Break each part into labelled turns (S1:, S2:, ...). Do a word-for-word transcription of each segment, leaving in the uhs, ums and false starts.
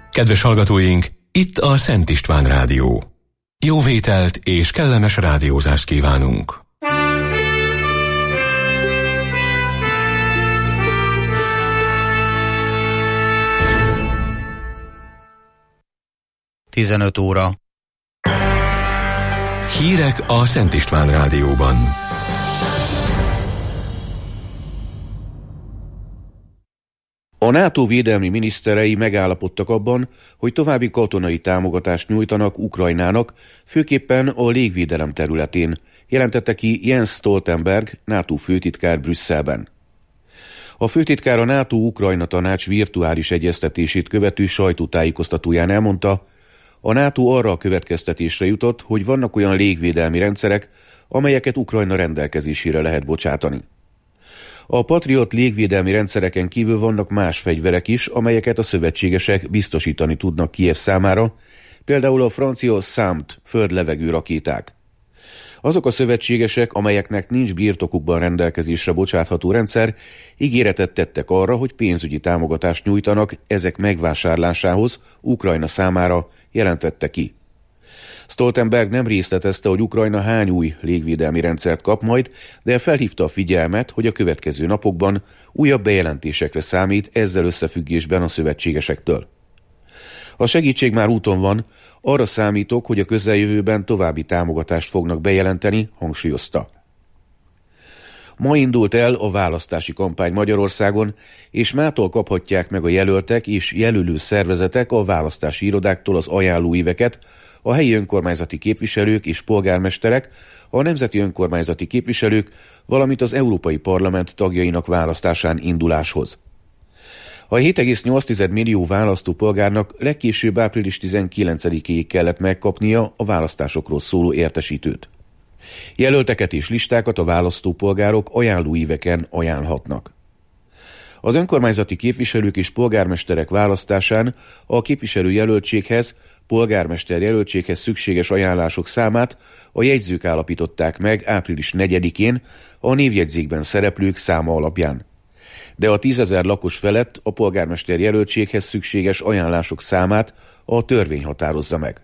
S1: Kedves hallgatóink, itt a Szent István Rádió. Jó vételt és kellemes rádiózást kívánunk!
S2: tizenöt óra.
S1: Hírek a Szent István Rádióban.
S3: A NATO védelmi miniszterei megállapodtak abban, hogy további katonai támogatást nyújtanak Ukrajnának, főképpen a légvédelem területén, jelentette ki Jens Stoltenberg, NATO főtitkár Brüsszelben. A főtitkár a NATO-Ukrajna tanács virtuális egyeztetését követő sajtótájékoztatóján elmondta, a NATO arra a következtetésre jutott, hogy vannak olyan légvédelmi rendszerek, amelyeket Ukrajna rendelkezésére lehet bocsátani. A Patriot légvédelmi rendszereken kívül vannak más fegyverek is, amelyeket a szövetségesek biztosítani tudnak Kijev számára, például a francia SAMT föld-levegő rakéták. Azok a szövetségesek, amelyeknek nincs birtokukban rendelkezésre bocsátható rendszer, ígéretet tettek arra, hogy pénzügyi támogatást nyújtanak ezek megvásárlásához Ukrajna számára, jelentette ki. Stoltenberg nem részletezte, hogy Ukrajna hány új légvédelmi rendszert kap majd, de felhívta a figyelmet, hogy a következő napokban újabb bejelentésekre számít ezzel összefüggésben a szövetségesektől. A segítség már úton van, arra számítok, hogy a közeljövőben további támogatást fognak bejelenteni, hangsúlyozta. Ma indult el a választási kampány Magyarországon, és mától kaphatják meg a jelöltek és jelölő szervezetek a választási irodáktól az ajánlóíveket, a helyi önkormányzati képviselők és polgármesterek, a nemzeti önkormányzati képviselők, valamint az Európai Parlament tagjainak választásán induláshoz. A hét egész nyolc millió választópolgárnak legkésőbb április tizenkilencedikéig kellett megkapnia a választásokról szóló értesítőt. Jelölteket és listákat a választópolgárok ajánlóíveken ajánlhatnak. Az önkormányzati képviselők és polgármesterek választásán a képviselőjelöltséghez, polgármester jelöltséghez szükséges ajánlások számát a jegyzők állapították meg április negyedikén a névjegyzékben szereplők száma alapján. De a tízezer lakos felett a polgármester jelöltséghez szükséges ajánlások számát a törvény határozza meg.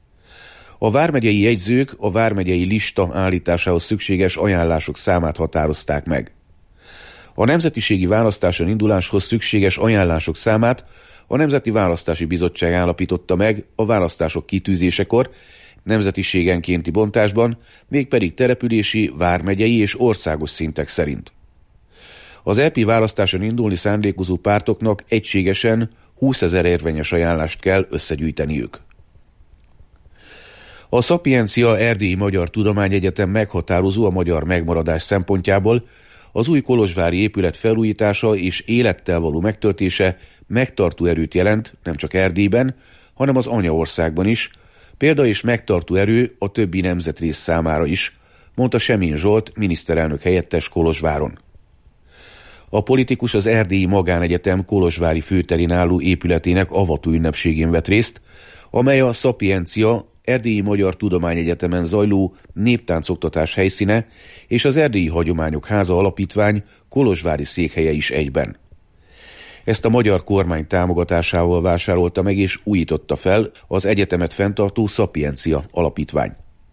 S3: A vármegyei jegyzők a vármegyei lista állításához szükséges ajánlások számát határozták meg. A nemzetiségi választáson induláshoz szükséges ajánlások számát a Nemzeti Választási Bizottság állapította meg a választások kitűzésekor, nemzetiségenkénti bontásban, mégpedig települési, vármegyei és országos szintek szerint. Az é pé választáson indulni szándékozó pártoknak egységesen húszezer érvényes ajánlást kell összegyűjteniük. A Szapiencia Erdélyi Magyar Tudományegyetem meghatározó a magyar megmaradás szempontjából, az új kolozsvári épület felújítása és élettel való megtöltése megtartó erőt jelent nem csak Erdélyben, hanem az anyaországban is, példa és megtartó erő a többi nemzetrész számára is, mondta Semén Zsolt miniszterelnök helyettes Kolozsváron. A politikus az Erdélyi Magánegyetem kolozsvári főterén álló épületének avató ünnepségén vett részt, amely a Szapiencia Erdélyi Magyar Tudományegyetemen zajló néptáncoktatás helyszíne és az Erdélyi Hagyományok Háza Alapítvány kolozsvári székhelye is egyben. Ezt a magyar kormány támogatásával vásárolta meg és újította fel az egyetemet fenntartó Szapiencia Alapítvány.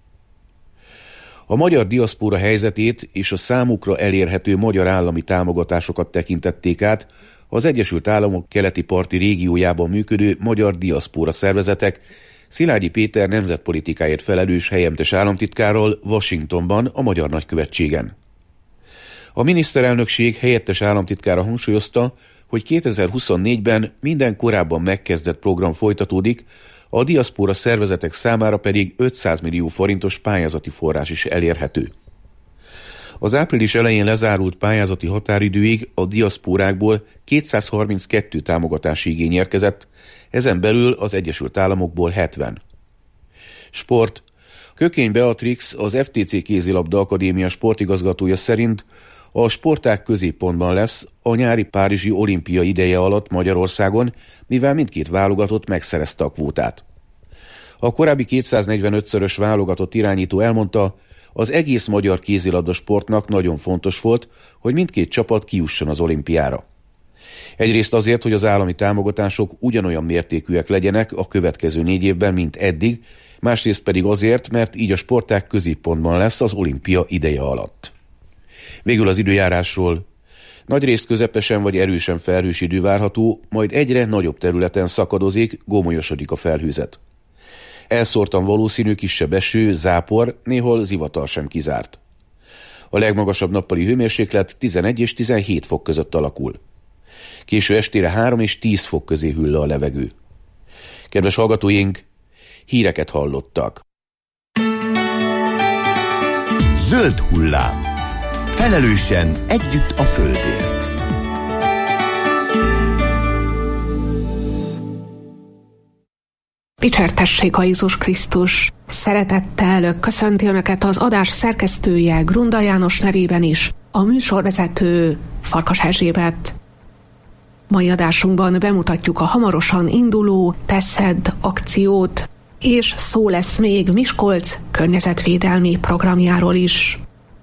S3: A magyar diaszpóra helyzetét és a számukra elérhető magyar állami támogatásokat tekintették át az Egyesült Államok keleti parti régiójában működő magyar diaszpóra szervezetek, Szilágyi Péter nemzetpolitikáért felelős helyettes államtitkárral Washingtonban, a magyar nagykövetségen. A miniszterelnökség helyettes államtitkára hangsúlyozta, hogy kétezer-huszonnégyben minden korábban megkezdett program folytatódik, a diaszpóra szervezetek számára pedig ötszáz millió forintos pályázati forrás is elérhető. Az április elején lezárult pályázati határidőig a diaszpórákból kétszázharminckettő támogatási igény érkezett, ezen belül az Egyesült Államokból hetven. Sport. Kökény Beatrix, az ef té cé Kézilabda Akadémia sportigazgatója szerint a sportág középpontban lesz a nyári párizsi olimpia ideje alatt Magyarországon, mivel mindkét válogatott megszerezte a kvótát. A korábbi kétszáznegyvenötszörös válogatott irányító elmondta, az egész magyar kézilabda sportnak nagyon fontos volt, hogy mindkét csapat kijusson az olimpiára. Egyrészt azért, hogy az állami támogatások ugyanolyan mértékűek legyenek a következő négy évben, mint eddig, másrészt pedig azért, mert így a sportág középpontban lesz az olimpia ideje alatt. Végül az időjárásról. Nagyrészt közepesen vagy erősen felhős idő várható, majd egyre nagyobb területen szakadozik, gomolyosodik a felhőzet. Elszórtan valószínű kisebb eső, zápor, néhol zivatar sem kizárt. A legmagasabb nappali hőmérséklet tizenegy és tizenhét fok között alakul. Késő estére három és tíz fok közé hűl le a levegő. Kedves hallgatóink, híreket hallottak.
S2: Zöld hullám. Felelősen együtt a földért.
S4: Dicsértessék a Jézus Krisztus! Szeretettel köszönti Önöket az adás szerkesztője Grunda János nevében is, a műsorvezető Farkas Erzsébet. Mai adásunkban bemutatjuk a hamarosan induló Teszed akciót, és szó lesz még Miskolc környezetvédelmi programjáról is.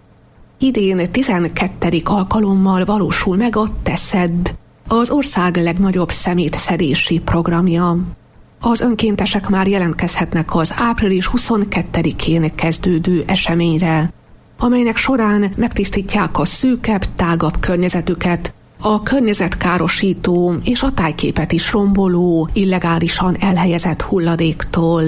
S4: Idén tizenkettedik alkalommal valósul meg a Teszed, az ország legnagyobb szemétszedési programja. Az önkéntesek már jelentkezhetnek az április huszonkettedikén kezdődő eseményre, amelynek során megtisztítják a szűkebb, tágabb környezetüket, a környezetkárosító és a tájképet is romboló, illegálisan elhelyezett hulladéktól.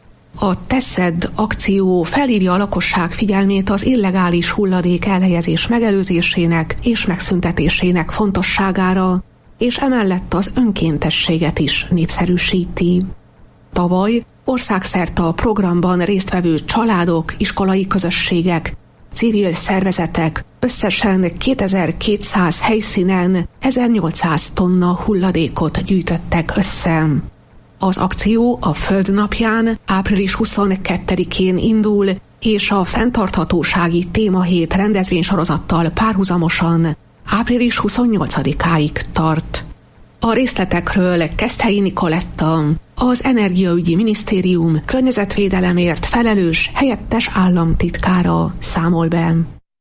S4: A Teszed akció felhívja a lakosság figyelmét az illegális hulladék elhelyezés megelőzésének és megszüntetésének fontosságára, és emellett az önkéntességet is népszerűsíti. Tavaly országszerte a programban résztvevő családok, iskolai közösségek, civil szervezetek összesen kétezer-kétszáz helyszínen ezernyolcszáz tonna hulladékot gyűjtöttek össze. Az akció a Föld napján, április huszonkettedikén indul, és a fenntarthatósági témahét rendezvénysorozattal párhuzamosan április huszonnyolcadikáig tart. A részletekről Keszthelyi Nikoletta, az Energiaügyi Minisztérium környezetvédelemért felelős helyettes államtitkára számol be.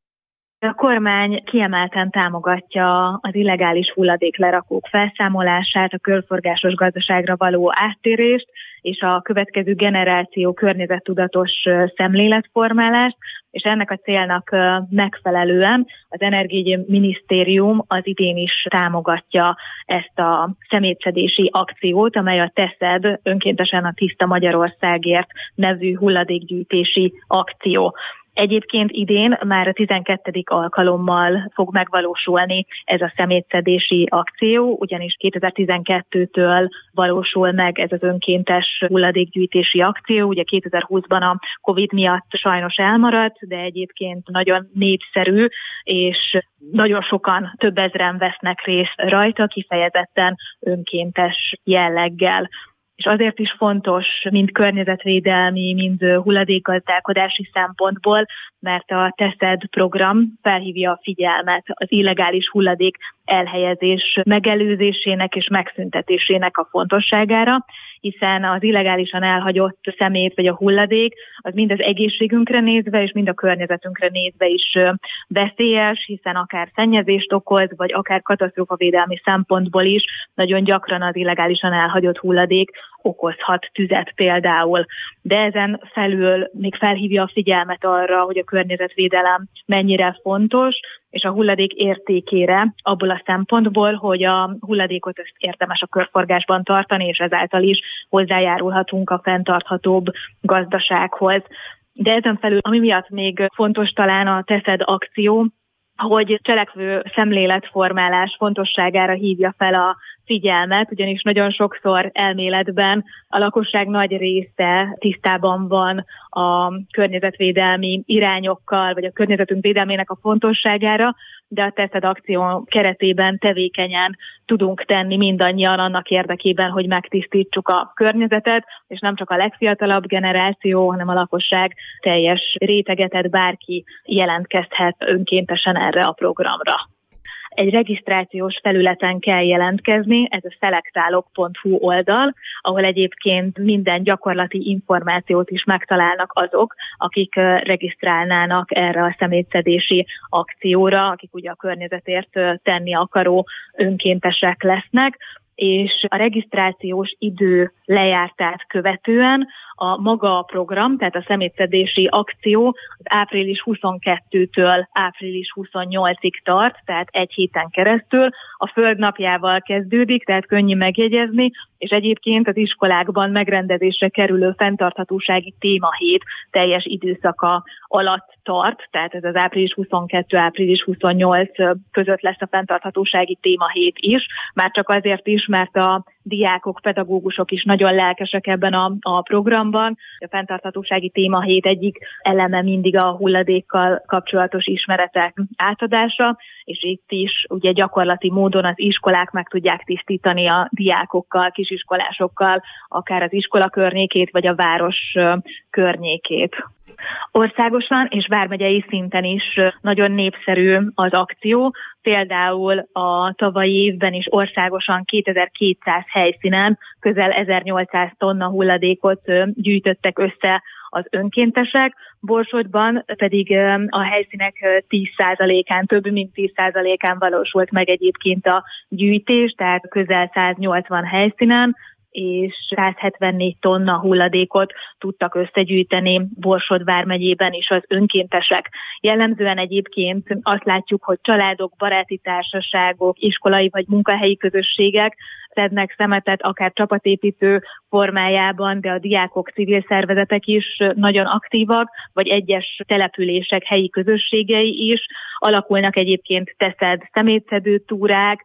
S5: A kormány kiemelten támogatja az illegális hulladéklerakók felszámolását, a körforgásos gazdaságra való áttérést és a következő generáció környezettudatos szemléletformálást, és ennek a célnak megfelelően az Energiaügyi Minisztérium az idén is támogatja ezt a szemétszedési akciót, amely a Teszed, önkéntesen a Tiszta Magyarországért nevű hulladékgyűjtési akció. Egyébként idén már a tizenkettedik alkalommal fog megvalósulni ez a szemétszedési akció, ugyanis kétezer-tizenkettőtől valósul meg ez az önkéntes hulladékgyűjtési akció. Ugye kétezer-húszban a Covid miatt sajnos elmaradt, de egyébként nagyon népszerű, és nagyon sokan, több ezren vesznek részt rajta, kifejezetten önkéntes jelleggel. És azért is fontos, mind környezetvédelmi, mind hulladékgazdálkodási szempontból, mert a Teszed program felhívja a figyelmet az illegális hulladék elhelyezés megelőzésének és megszüntetésének a fontosságára, hiszen az illegálisan elhagyott szemét vagy a hulladék az mind az egészségünkre nézve és mind a környezetünkre nézve is veszélyes, hiszen akár szennyezést okoz, vagy akár katasztrófavédelmi szempontból is nagyon gyakran az illegálisan elhagyott hulladék okozhat tüzet például. De ezen felül még felhívja a figyelmet arra, hogy a környezetvédelem mennyire fontos, és a hulladék értékére abból a szempontból, hogy a hulladékot ezt érdemes a körforgásban tartani, és ezáltal is hozzájárulhatunk a fenntarthatóbb gazdasághoz. De ezen felül, ami miatt még fontos talán a Teszed akció, hogy cselekvő szemléletformálás fontosságára hívja fel a figyelmet, ugyanis nagyon sokszor elméletben a lakosság nagy része tisztában van a környezetvédelmi irányokkal, vagy a környezetünk védelmének a fontosságára, de a Teszed akció keretében tevékenyen tudunk tenni mindannyian annak érdekében, hogy megtisztítsuk a környezetet, és nem csak a legfiatalabb generáció, hanem a lakosság teljes rétegetet bárki jelentkezhet önkéntesen erre a programra. egy regisztrációs felületen kell jelentkezni, ez a szelektálok pont hu oldal, ahol egyébként minden gyakorlati információt is megtalálnak azok, akik regisztrálnának erre a szemétszedési akcióra, akik ugye a környezetért tenni akaró önkéntesek lesznek, és a regisztrációs idő lejártát követően a maga a program, tehát a szemétszedési akció az április huszonkettőtől április huszonnyolcadikáig tart, tehát egy héten keresztül. A Föld napjával kezdődik, tehát könnyű megjegyezni, és egyébként az iskolákban megrendezésre kerülő fenntarthatósági témahét teljes időszaka alatt tart, tehát ez az április huszonkettő április huszonnyolc között lesz a fenntarthatósági témahét is, már csak azért is, mert a diákok, pedagógusok is nagyon lelkesek ebben a, a programban. A fenntarthatósági témahét egyik eleme mindig a hulladékkal kapcsolatos ismeretek átadása, és itt is ugye gyakorlati módon az iskolák meg tudják tisztítani a diákokkal, kisiskolásokkal, akár az iskola környékét, vagy a város környékét. Országosan és vármegyei szinten is nagyon népszerű az akció. Például a tavalyi évben is országosan kétezer-kétszáz helyszínen közel ezernyolcszáz tonna hulladékot gyűjtöttek össze az önkéntesek, Borsodban pedig a helyszínek tíz százalékán, több mint tíz százalékán valósult meg egyébként a gyűjtés, tehát közel száznyolcvan helyszínen, és százhetvennégy tonna hulladékot tudtak összegyűjteni Borsod vármegyében is az önkéntesek. Jellemzően egyébként azt látjuk, hogy családok, baráti társaságok, iskolai vagy munkahelyi közösségek szednek szemetet, akár csapatépítő formájában, de a diákok, civil szervezetek is nagyon aktívak, vagy egyes települések, helyi közösségei is. Alakulnak egyébként teszed szemétszedő túrák,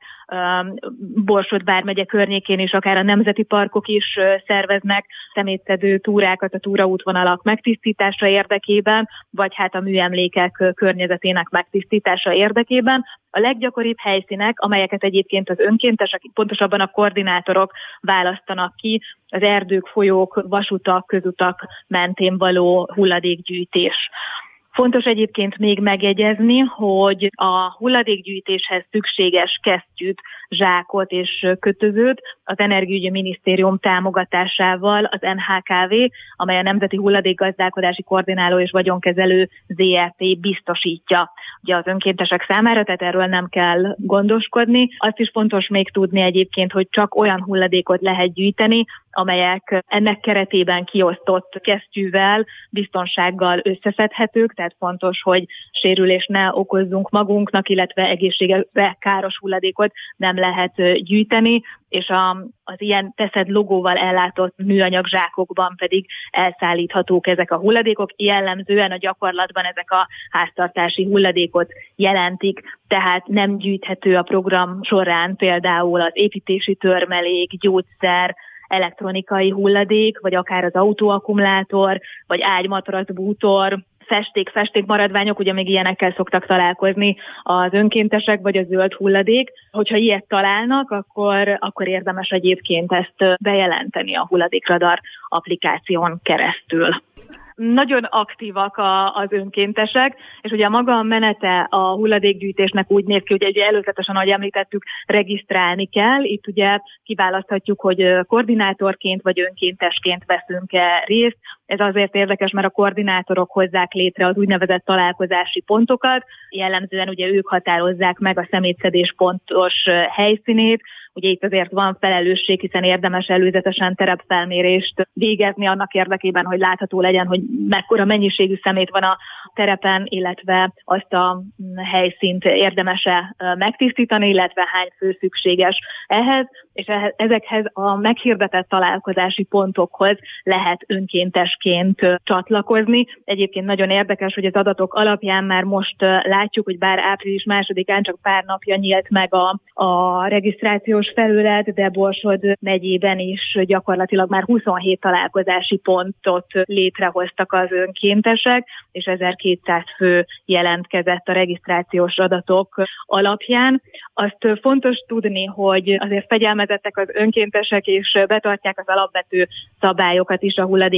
S5: Borsod vármegye környékén is akár a nemzeti parkok is szerveznek szemétszedő túrákat a túraútvonalak megtisztítása érdekében, vagy hát a műemlékek környezetének megtisztítása érdekében. A leggyakoribb helyszínek, amelyeket egyébként az önkéntesek, pontosabban a koordinátorok választanak ki, az erdők, folyók, vasutak, közutak mentén való hulladékgyűjtés. Fontos egyébként még megjegyezni, hogy a hulladékgyűjtéshez szükséges kesztyűt, zsákot és kötözőt az Energiaügyi Minisztérium támogatásával az en há ká vé, amely a Nemzeti Hulladékgazdálkodási Koordináló és Vagyonkezelő zé er té biztosítja ugye az önkéntesek számára, tehát erről nem kell gondoskodni. Azt is fontos még tudni egyébként, hogy csak olyan hulladékot lehet gyűjteni, amelyek ennek keretében kiosztott kesztyűvel, biztonsággal összeszedhetők, tehát fontos, hogy sérülést ne okozzunk magunknak, illetve egészségre káros hulladékot nem lehet gyűjteni, és a, az ilyen teszed logóval ellátott műanyag zsákokban pedig elszállíthatók ezek a hulladékok. Jellemzően a gyakorlatban ezek a háztartási hulladékot jelentik, tehát nem gyűjthető a program során például az építési törmelék, gyógyszer, elektronikai hulladék, vagy akár az autóakkumulátor, vagy ágymatrac, bútor, festék, festékmaradványok, ugye még ilyenekkel szoktak találkozni az önkéntesek, vagy a zöld hulladék. Hogyha ilyet találnak, akkor, akkor érdemes egyébként ezt bejelenteni a Hulladékradar applikáción keresztül. Nagyon aktívak a, az önkéntesek, és ugye maga a menete a hulladékgyűjtésnek úgy néz ki, hogy ugye előzetesen, ahogy említettük, regisztrálni kell. Itt ugye kiválaszthatjuk, hogy koordinátorként vagy önkéntesként veszünk-e részt. Ez azért érdekes, mert a koordinátorok hozzák létre az úgynevezett találkozási pontokat. Jellemzően ugye ők határozzák meg a szemétszedés pontos helyszínét. Ugye itt azért van felelősség, hiszen érdemes előzetesen terepfelmérést végezni annak érdekében, hogy látható legyen, hogy mekkora mennyiségű szemét van a terepen, illetve azt a helyszínt érdemes-e megtisztítani, illetve hány fő szükséges ehhez, és ezekhez a meghirdetett találkozási pontokhoz lehet önkéntesként csatlakozni. Egyébként nagyon érdekes, hogy az adatok alapján már most látjuk, hogy bár április másodikán csak pár napja nyílt meg a, a regisztrációs felület, de Borsod megyében is gyakorlatilag már huszonhét találkozási pontot létrehoztak az önkéntesek, és ezerkétszáz fő jelentkezett a regisztrációs adatok alapján. Azt fontos tudni, hogy azért fegyelmezettek az önkéntesek, és betartják az alapvető szabályokat is a hulladékgyűjtés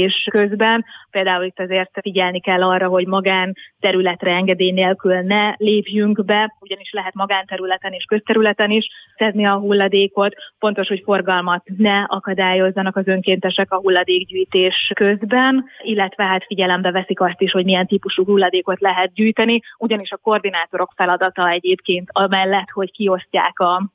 S5: hulladékgyűjtés közben. Például itt azért figyelni kell arra, hogy magánterületre engedély nélkül ne lépjünk be, ugyanis lehet magánterületen és közterületen is szedni a hulladékot. Fontos, hogy forgalmat ne akadályozzanak az önkéntesek a hulladékgyűjtés közben, illetve hát figyelembe veszik azt is, hogy milyen típusú hulladékot lehet gyűjteni, ugyanis a koordinátorok feladata egyébként amellett, hogy kiosztják a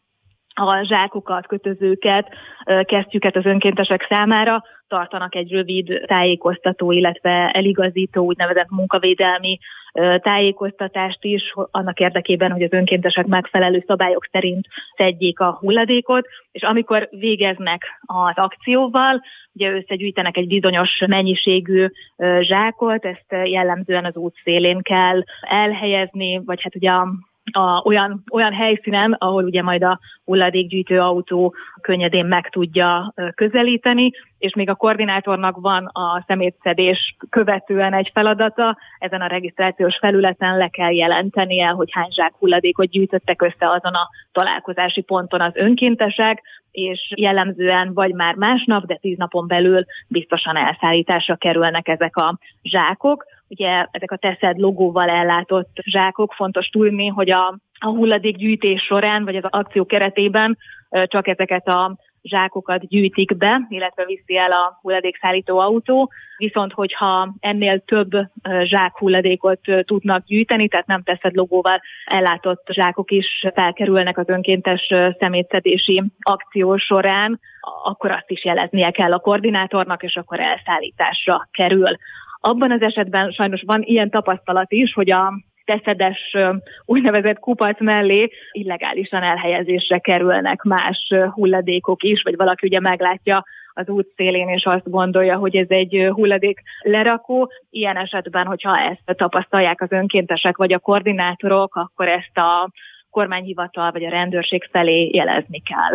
S5: a zsákokat, kötözőket, kesztyüket az önkéntesek számára, tartanak egy rövid tájékoztató, illetve eligazító, úgynevezett munkavédelmi tájékoztatást is, annak érdekében, hogy az önkéntesek megfelelő szabályok szerint szedjék a hulladékot, és amikor végeznek az akcióval, ugye összegyűjtenek egy bizonyos mennyiségű zsákot, ezt jellemzően az út szélén kell elhelyezni, vagy hát ugye a A, olyan, olyan helyszínen, ahol ugye majd a hulladékgyűjtő autó könnyedén meg tudja közelíteni, és még a koordinátornak van a szemétszedés követően egy feladata, ezen a regisztrációs felületen le kell jelentenie, hogy hány zsák hulladékot gyűjtöttek össze azon a találkozási ponton az önkéntesek, és jellemzően vagy már másnap, de tíz napon belül biztosan elszállításra kerülnek ezek a zsákok. Ugye ezek a Teszed logóval ellátott zsákok, fontos tudni, hogy a, a hulladékgyűjtés során, vagy az akció keretében csak ezeket a zsákokat gyűjtik be, illetve viszi el a hulladékszállító autó, viszont hogyha ennél több zsák hulladékot tudnak gyűjteni, tehát nem Teszed logóval ellátott zsákok is felkerülnek az önkéntes szemétszedési akció során, akkor azt is jeleznie kell a koordinátornak, és akkor elszállításra kerül. Abban az esetben sajnos van ilyen tapasztalat is, hogy a teszedes úgynevezett kupac mellé illegálisan elhelyezésre kerülnek más hulladékok is, vagy valaki ugye meglátja az út szélén, és azt gondolja, hogy ez egy hulladék lerakó. Ilyen esetben, hogyha ezt tapasztalják az önkéntesek vagy a koordinátorok, akkor ezt a kormányhivatal vagy a rendőrség felé jelezni kell.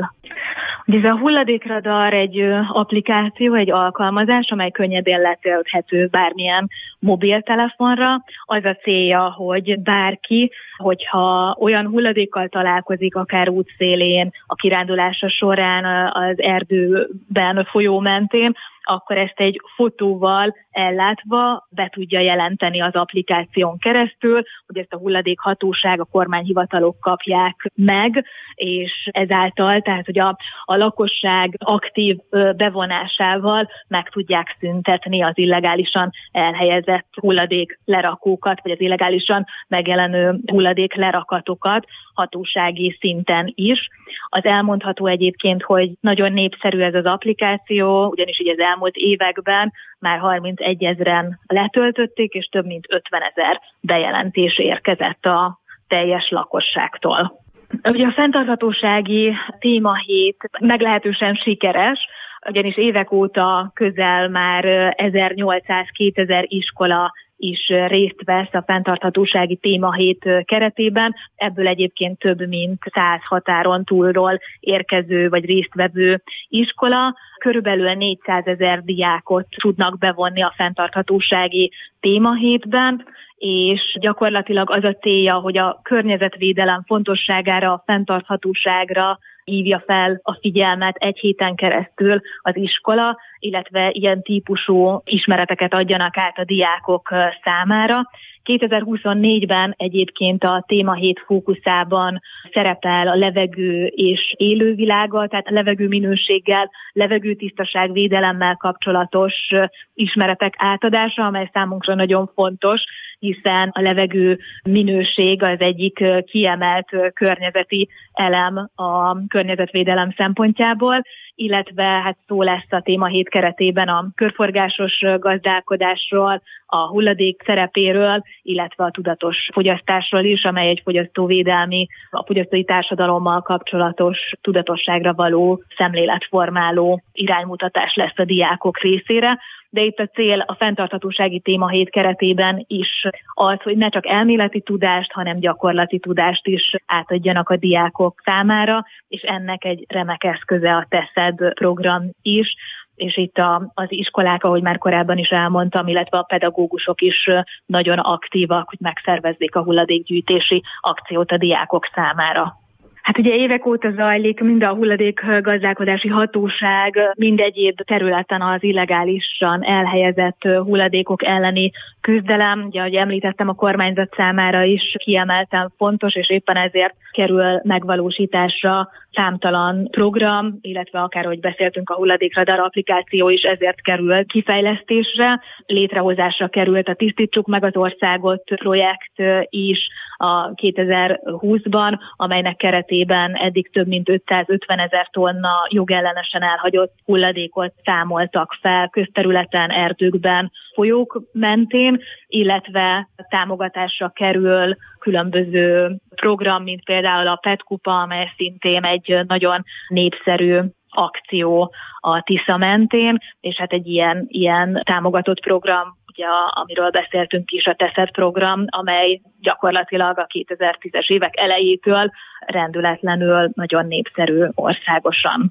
S5: Ez a hulladékradar egy applikáció, egy alkalmazás, amely könnyedén letölthető bármilyen mobiltelefonra. Az a célja, hogy bárki, hogyha olyan hulladékkal találkozik, akár útszélén, a kirándulása során, az erdőben, a folyó mentén, akkor ezt egy fotóval ellátva be tudja jelenteni az applikáción keresztül, hogy ezt a hulladékhatóság, a kormányhivatalok kapják meg, és ezáltal, tehát hogy a, a lakosság aktív bevonásával meg tudják szüntetni az illegálisan elhelyezett hulladék lerakókat, vagy az illegálisan megjelenő hulladék lerakatokat hatósági szinten is. Az elmondható egyébként, hogy nagyon népszerű ez az applikáció, ugyanis ugye az elmúlt években már harmincegyezren letöltötték, és több mint ötvenezer bejelentés érkezett a teljes lakosságtól. Ugye a fenntarthatósági témahét meglehetősen sikeres, ugyanis évek óta közel már ezernyolcszáz-kétezer iskola is részt vesz a fenntarthatósági témahét keretében, ebből egyébként több mint száz határon túlról érkező vagy résztvevő iskola. Körülbelül négyszázezer diákot tudnak bevonni a fenntarthatósági témahétben, és gyakorlatilag az a célja, hogy a környezetvédelem fontosságára, a fenntarthatóságra hívja fel a figyelmet egy héten keresztül az iskola, illetve ilyen típusú ismereteket adjanak át a diákok számára. kétezer-huszonnégyben egyébként a témahét fókuszában szerepel a levegő és élővilága, tehát a levegő minőséggel, levegőtisztaság védelemmel kapcsolatos ismeretek átadása, amely számunkra nagyon fontos, hiszen a levegő minőség az egyik kiemelt környezeti elem a környezetvédelem szempontjából, illetve hát szó lesz a témahét keretében a körforgásos gazdálkodásról, a hulladék szerepéről, illetve a tudatos fogyasztásról is, amely egy fogyasztóvédelmi, a fogyasztói társadalommal kapcsolatos tudatosságra való szemléletformáló iránymutatás lesz a diákok részére. De itt a cél a fenntarthatósági témahét keretében is az, hogy ne csak elméleti tudást, hanem gyakorlati tudást is átadjanak a diákok számára, és ennek egy remek eszköze a Teszed program is, és itt a, az iskolák, ahogy már korábban is elmondtam, illetve a pedagógusok is nagyon aktívak, hogy megszervezzék a hulladékgyűjtési akciót a diákok számára. Hát ugye évek óta zajlik mind a hulladékgazdálkodási hatóság, mind egyéb területen az illegálisan elhelyezett hulladékok elleni küzdelem. Ugye, ahogy említettem, a kormányzat számára is kiemelten fontos, és éppen ezért kerül megvalósításra számtalan program, illetve akár, ahogy beszéltünk, a hulladékradar applikáció is ezért kerül kifejlesztésre. Létrehozásra került a Tisztítsuk meg az országot projekt is a kétezer-húszban, amelynek keretében eddig több mint ötszázötven ezer tonna jogellenesen elhagyott hulladékot számoltak fel közterületen, erdőkben, folyók mentén, illetve támogatásra kerül különböző program, mint például a pé é té kupa, amely szintén egy nagyon népszerű akció a Tisza mentén, és hát egy ilyen, ilyen támogatott program, ugye, amiről beszéltünk is, a Teszed program, amely gyakorlatilag a kétezer-tízes évek elejétől rendületlenül nagyon népszerű országosan.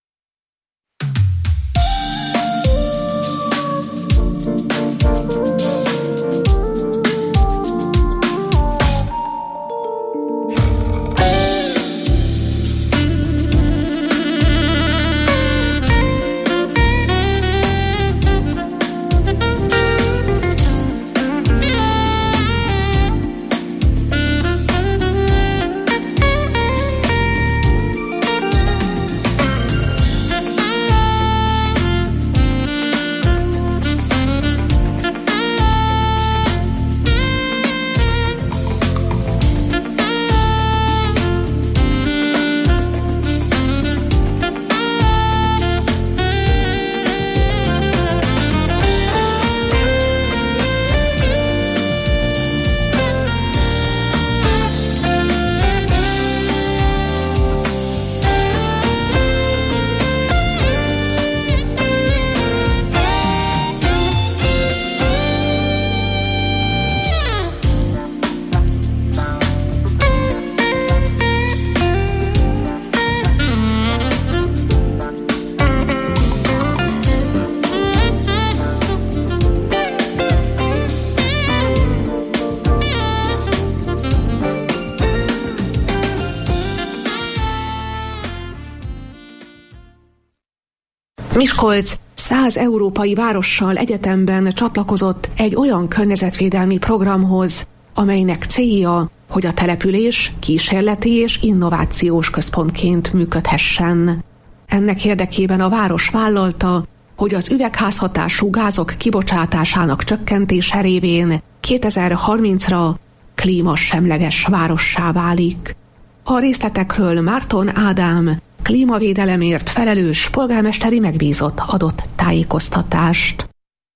S4: Miskolc száz európai várossal egyetemben csatlakozott egy olyan környezetvédelmi programhoz, amelynek célja, hogy a település kísérleti és innovációs központként működhessen. Ennek érdekében a város vállalta, hogy az üvegházhatású gázok kibocsátásának csökkentése révén kétezer-harmincra klímasemleges várossá válik. A részletekről Márton Ádám, klímavédelemért felelős polgármesteri megbízott adott tájékoztatást.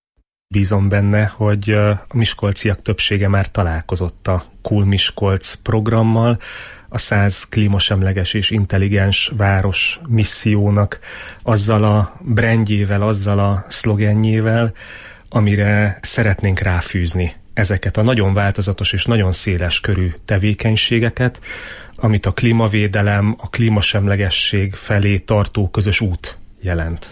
S6: Bízom benne, hogy a miskolciak többsége már találkozott a Cool Miskolc programmal, a száz klímasemleges és intelligens város missziónak, azzal a brandjével, azzal a szlogenjével, amire szeretnénk ráfűzni ezeket a nagyon változatos és nagyon széles körű tevékenységeket, amit a klímavédelem, a klímasemlegesség felé tartó közös út jelent.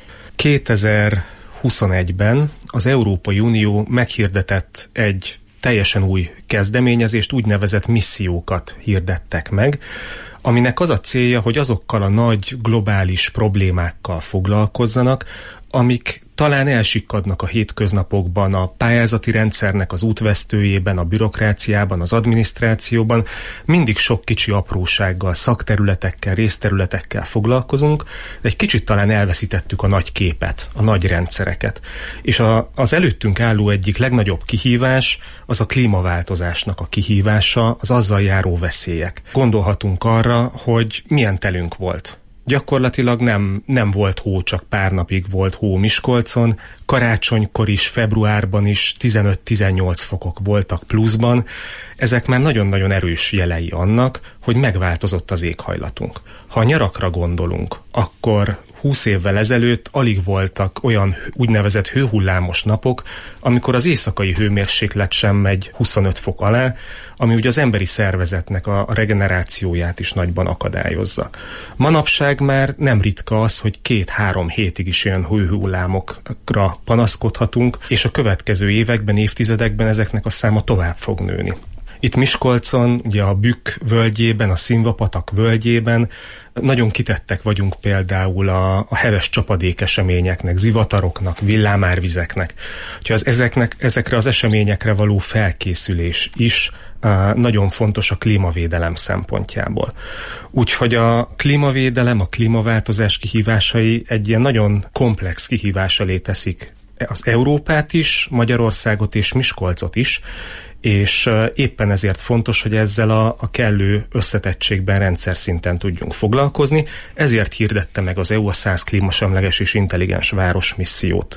S6: kétezer-huszonegyben az Európai Unió meghirdetett egy teljesen új kezdeményezést, úgynevezett missziókat hirdettek meg, aminek az a célja, hogy azokkal a nagy globális problémákkal foglalkozzanak, amik talán elsikkadnak a hétköznapokban, a pályázati rendszernek az útvesztőjében, a bürokráciában, az adminisztrációban. Mindig sok kicsi aprósággal, szakterületekkel, részterületekkel foglalkozunk, de egy kicsit talán elveszítettük a nagy képet, a nagy rendszereket. És a, az előttünk álló egyik legnagyobb kihívás az a klímaváltozásnak a kihívása, az azzal járó veszélyek. Gondolhatunk arra, hogy milyen telünk volt. Gyakorlatilag nem, nem volt hó, csak pár napig volt hó Miskolcon, karácsonykor is, februárban is tizenöt-tizennyolc fokok voltak pluszban. Ezek már nagyon-nagyon erős jelei annak, hogy megváltozott az éghajlatunk. Ha a nyarakra gondolunk, akkor húsz évvel ezelőtt alig voltak olyan úgynevezett hőhullámos napok, amikor az éjszakai hőmérséklet sem megy huszonöt fok alá, ami ugye az emberi szervezetnek a regenerációját is nagyban akadályozza. Manapság már nem ritka az, hogy két-három hétig is olyan hőhullámokra panaszkodhatunk, és a következő években, évtizedekben ezeknek a száma tovább fog nőni. Itt Miskolcon, ugye a Bükk völgyében, a Szilvapatak völgyében nagyon kitettek vagyunk például a, a heves csapadékeseményeknek, zivataroknak, villámárvizeknek. Úgyhogy az, ezeknek, ezekre az eseményekre való felkészülés is uh, nagyon fontos a klímavédelem szempontjából. Úgyhogy a klímavédelem, a klímaváltozás kihívásai egy ilyen nagyon komplex kihívás elé teszik az Európát is, Magyarországot és Miskolcot is, és éppen ezért fontos, hogy ezzel a, a kellő összetettségben rendszer szinten tudjunk foglalkozni, ezért hirdette meg az é u a száz klímasemleges és intelligens város missziót.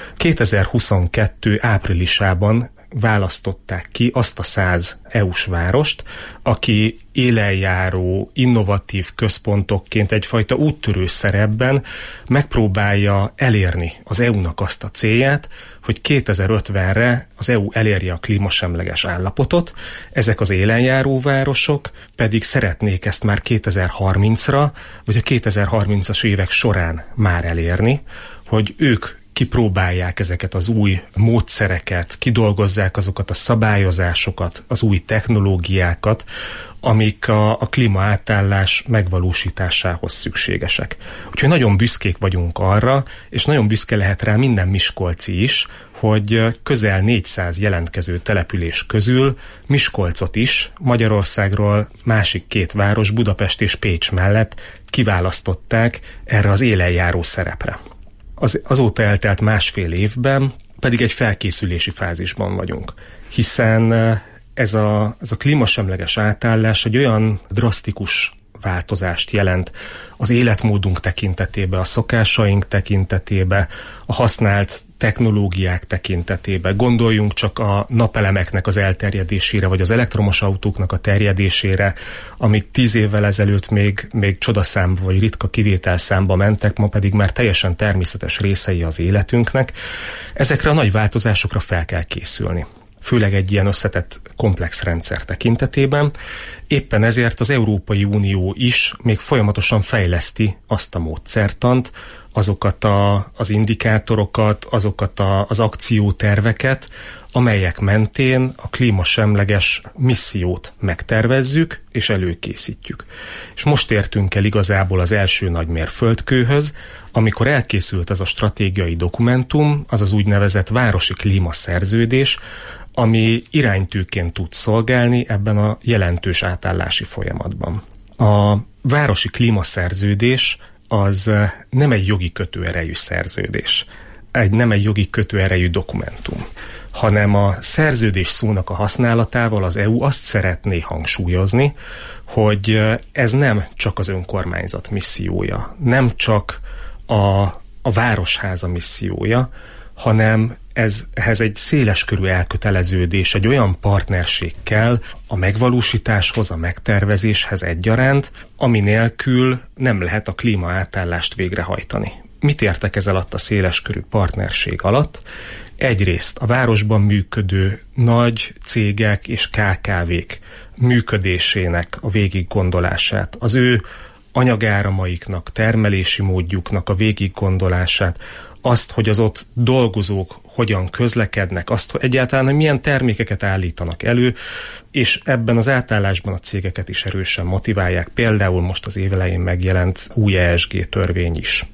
S6: kétezer-huszonkettő áprilisában választották ki azt a száz é u-s várost, aki élenjáró, innovatív központokként egyfajta úttörő szerepben megpróbálja elérni az é u-nak azt a célját, hogy kétezer-ötvenre az é u elérje a klímasemleges állapotot, ezek az élenjáró városok pedig szeretnék ezt már kétezer-harmincra, vagy a kétezer-harmincas évek során már elérni, hogy ők kipróbálják ezeket az új módszereket, kidolgozzák azokat a szabályozásokat, az új technológiákat, amik a, a klímaátállás megvalósításához szükségesek. Úgyhogy nagyon büszkék vagyunk arra, és nagyon büszke lehet rá minden miskolci is, hogy közel négyszáz jelentkező település közül Miskolcot is Magyarországról másik két város, Budapest és Pécs mellett kiválasztották erre az élenjáró szerepre. Az, azóta eltelt másfél évben pedig egy felkészülési fázisban vagyunk, hiszen ez a, ez a klímasemleges átállás egy olyan drasztikus változást jelent az életmódunk tekintetében, a szokásaink tekintetében, a használt technológiák tekintetében. Gondoljunk csak a napelemeknek az elterjedésére, vagy az elektromos autóknak a terjedésére, amik tíz évvel ezelőtt még, még csodaszámba vagy ritka kivételszámba mentek, ma pedig már teljesen természetes részei az életünknek. Ezekre a nagy változásokra fel kell készülni, főleg egy ilyen összetett komplex rendszer tekintetében. Éppen ezért az Európai Unió is még folyamatosan fejleszti azt a módszertant, azokat a, az indikátorokat, azokat a, az akcióterveket, amelyek mentén a klímasemleges missziót megtervezzük és előkészítjük. És most értünk el igazából az első nagy mérföldkőhöz, amikor elkészült az a stratégiai dokumentum, az az úgynevezett városi klímaszerződés, ami iránytűként tud szolgálni ebben a jelentős átállási folyamatban. A városi klímaszerződés az nem egy jogi kötőerejű szerződés, egy, nem egy jogi kötőerejű dokumentum, hanem a szerződés szónak a használatával az é u azt szeretné hangsúlyozni, hogy ez nem csak az önkormányzat missziója, nem csak a, a városháza missziója, hanem ez, ehhez egy széleskörű elköteleződés, egy olyan partnerség kell a megvalósításhoz, a megtervezéshez egyaránt, ami nélkül nem lehet a klímaátállást végrehajtani. Mit értek ez alatt a széleskörű partnerség alatt? Egyrészt a városban működő nagy cégek és ká ká vék működésének a végiggondolását, az ő anyagáramaiknak, termelési módjuknak a végiggondolását, azt, hogy az ott dolgozók hogyan közlekednek, azt, hogy egyáltalán hogy milyen termékeket állítanak elő, és ebben az átállásban a cégeket is erősen motiválják. Például most az év elején megjelent új é es gé törvény is.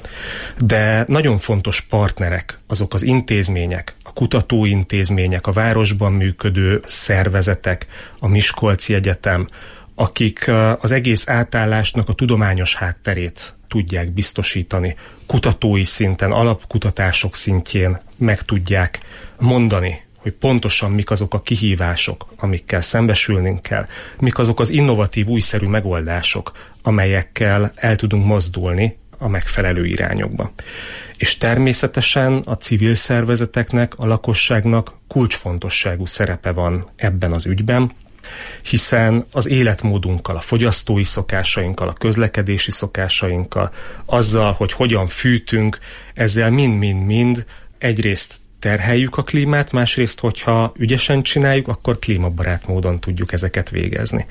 S6: De nagyon fontos partnerek azok az intézmények, a kutatóintézmények, a városban működő szervezetek, a Miskolci Egyetem, akik az egész átállásnak a tudományos hátterét tudják biztosítani, kutatói szinten, alapkutatások szintjén meg tudják mondani, hogy pontosan mik azok a kihívások, amikkel szembesülnünk kell, mik azok az innovatív, újszerű megoldások, amelyekkel el tudunk mozdulni a megfelelő irányokba. És természetesen a civil szervezeteknek, a lakosságnak kulcsfontosságú szerepe van ebben az ügyben, hiszen az életmódunkkal, a fogyasztói szokásainkkal, a közlekedési szokásainkkal, azzal, hogy hogyan fűtünk, ezzel mind-mind-mind egyrészt terheljük a klímát, másrészt, hogyha ügyesen csináljuk, akkor klímabarát módon tudjuk ezeket végezni.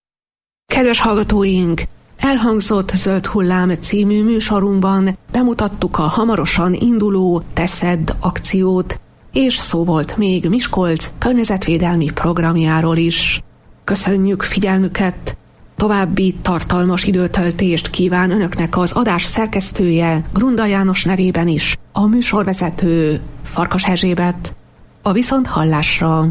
S4: Kedves hallgatóink! Elhangzott Zöld Hullám című műsorunkban bemutattuk a hamarosan induló Teszed akciót, és szó volt még Miskolc környezetvédelmi programjáról is. Köszönjük figyelmüket! További tartalmas időtöltést kíván önöknek az adás szerkesztője, Grunda János nevében is, a műsorvezető Farkas Erzsébet. A viszonthallásra!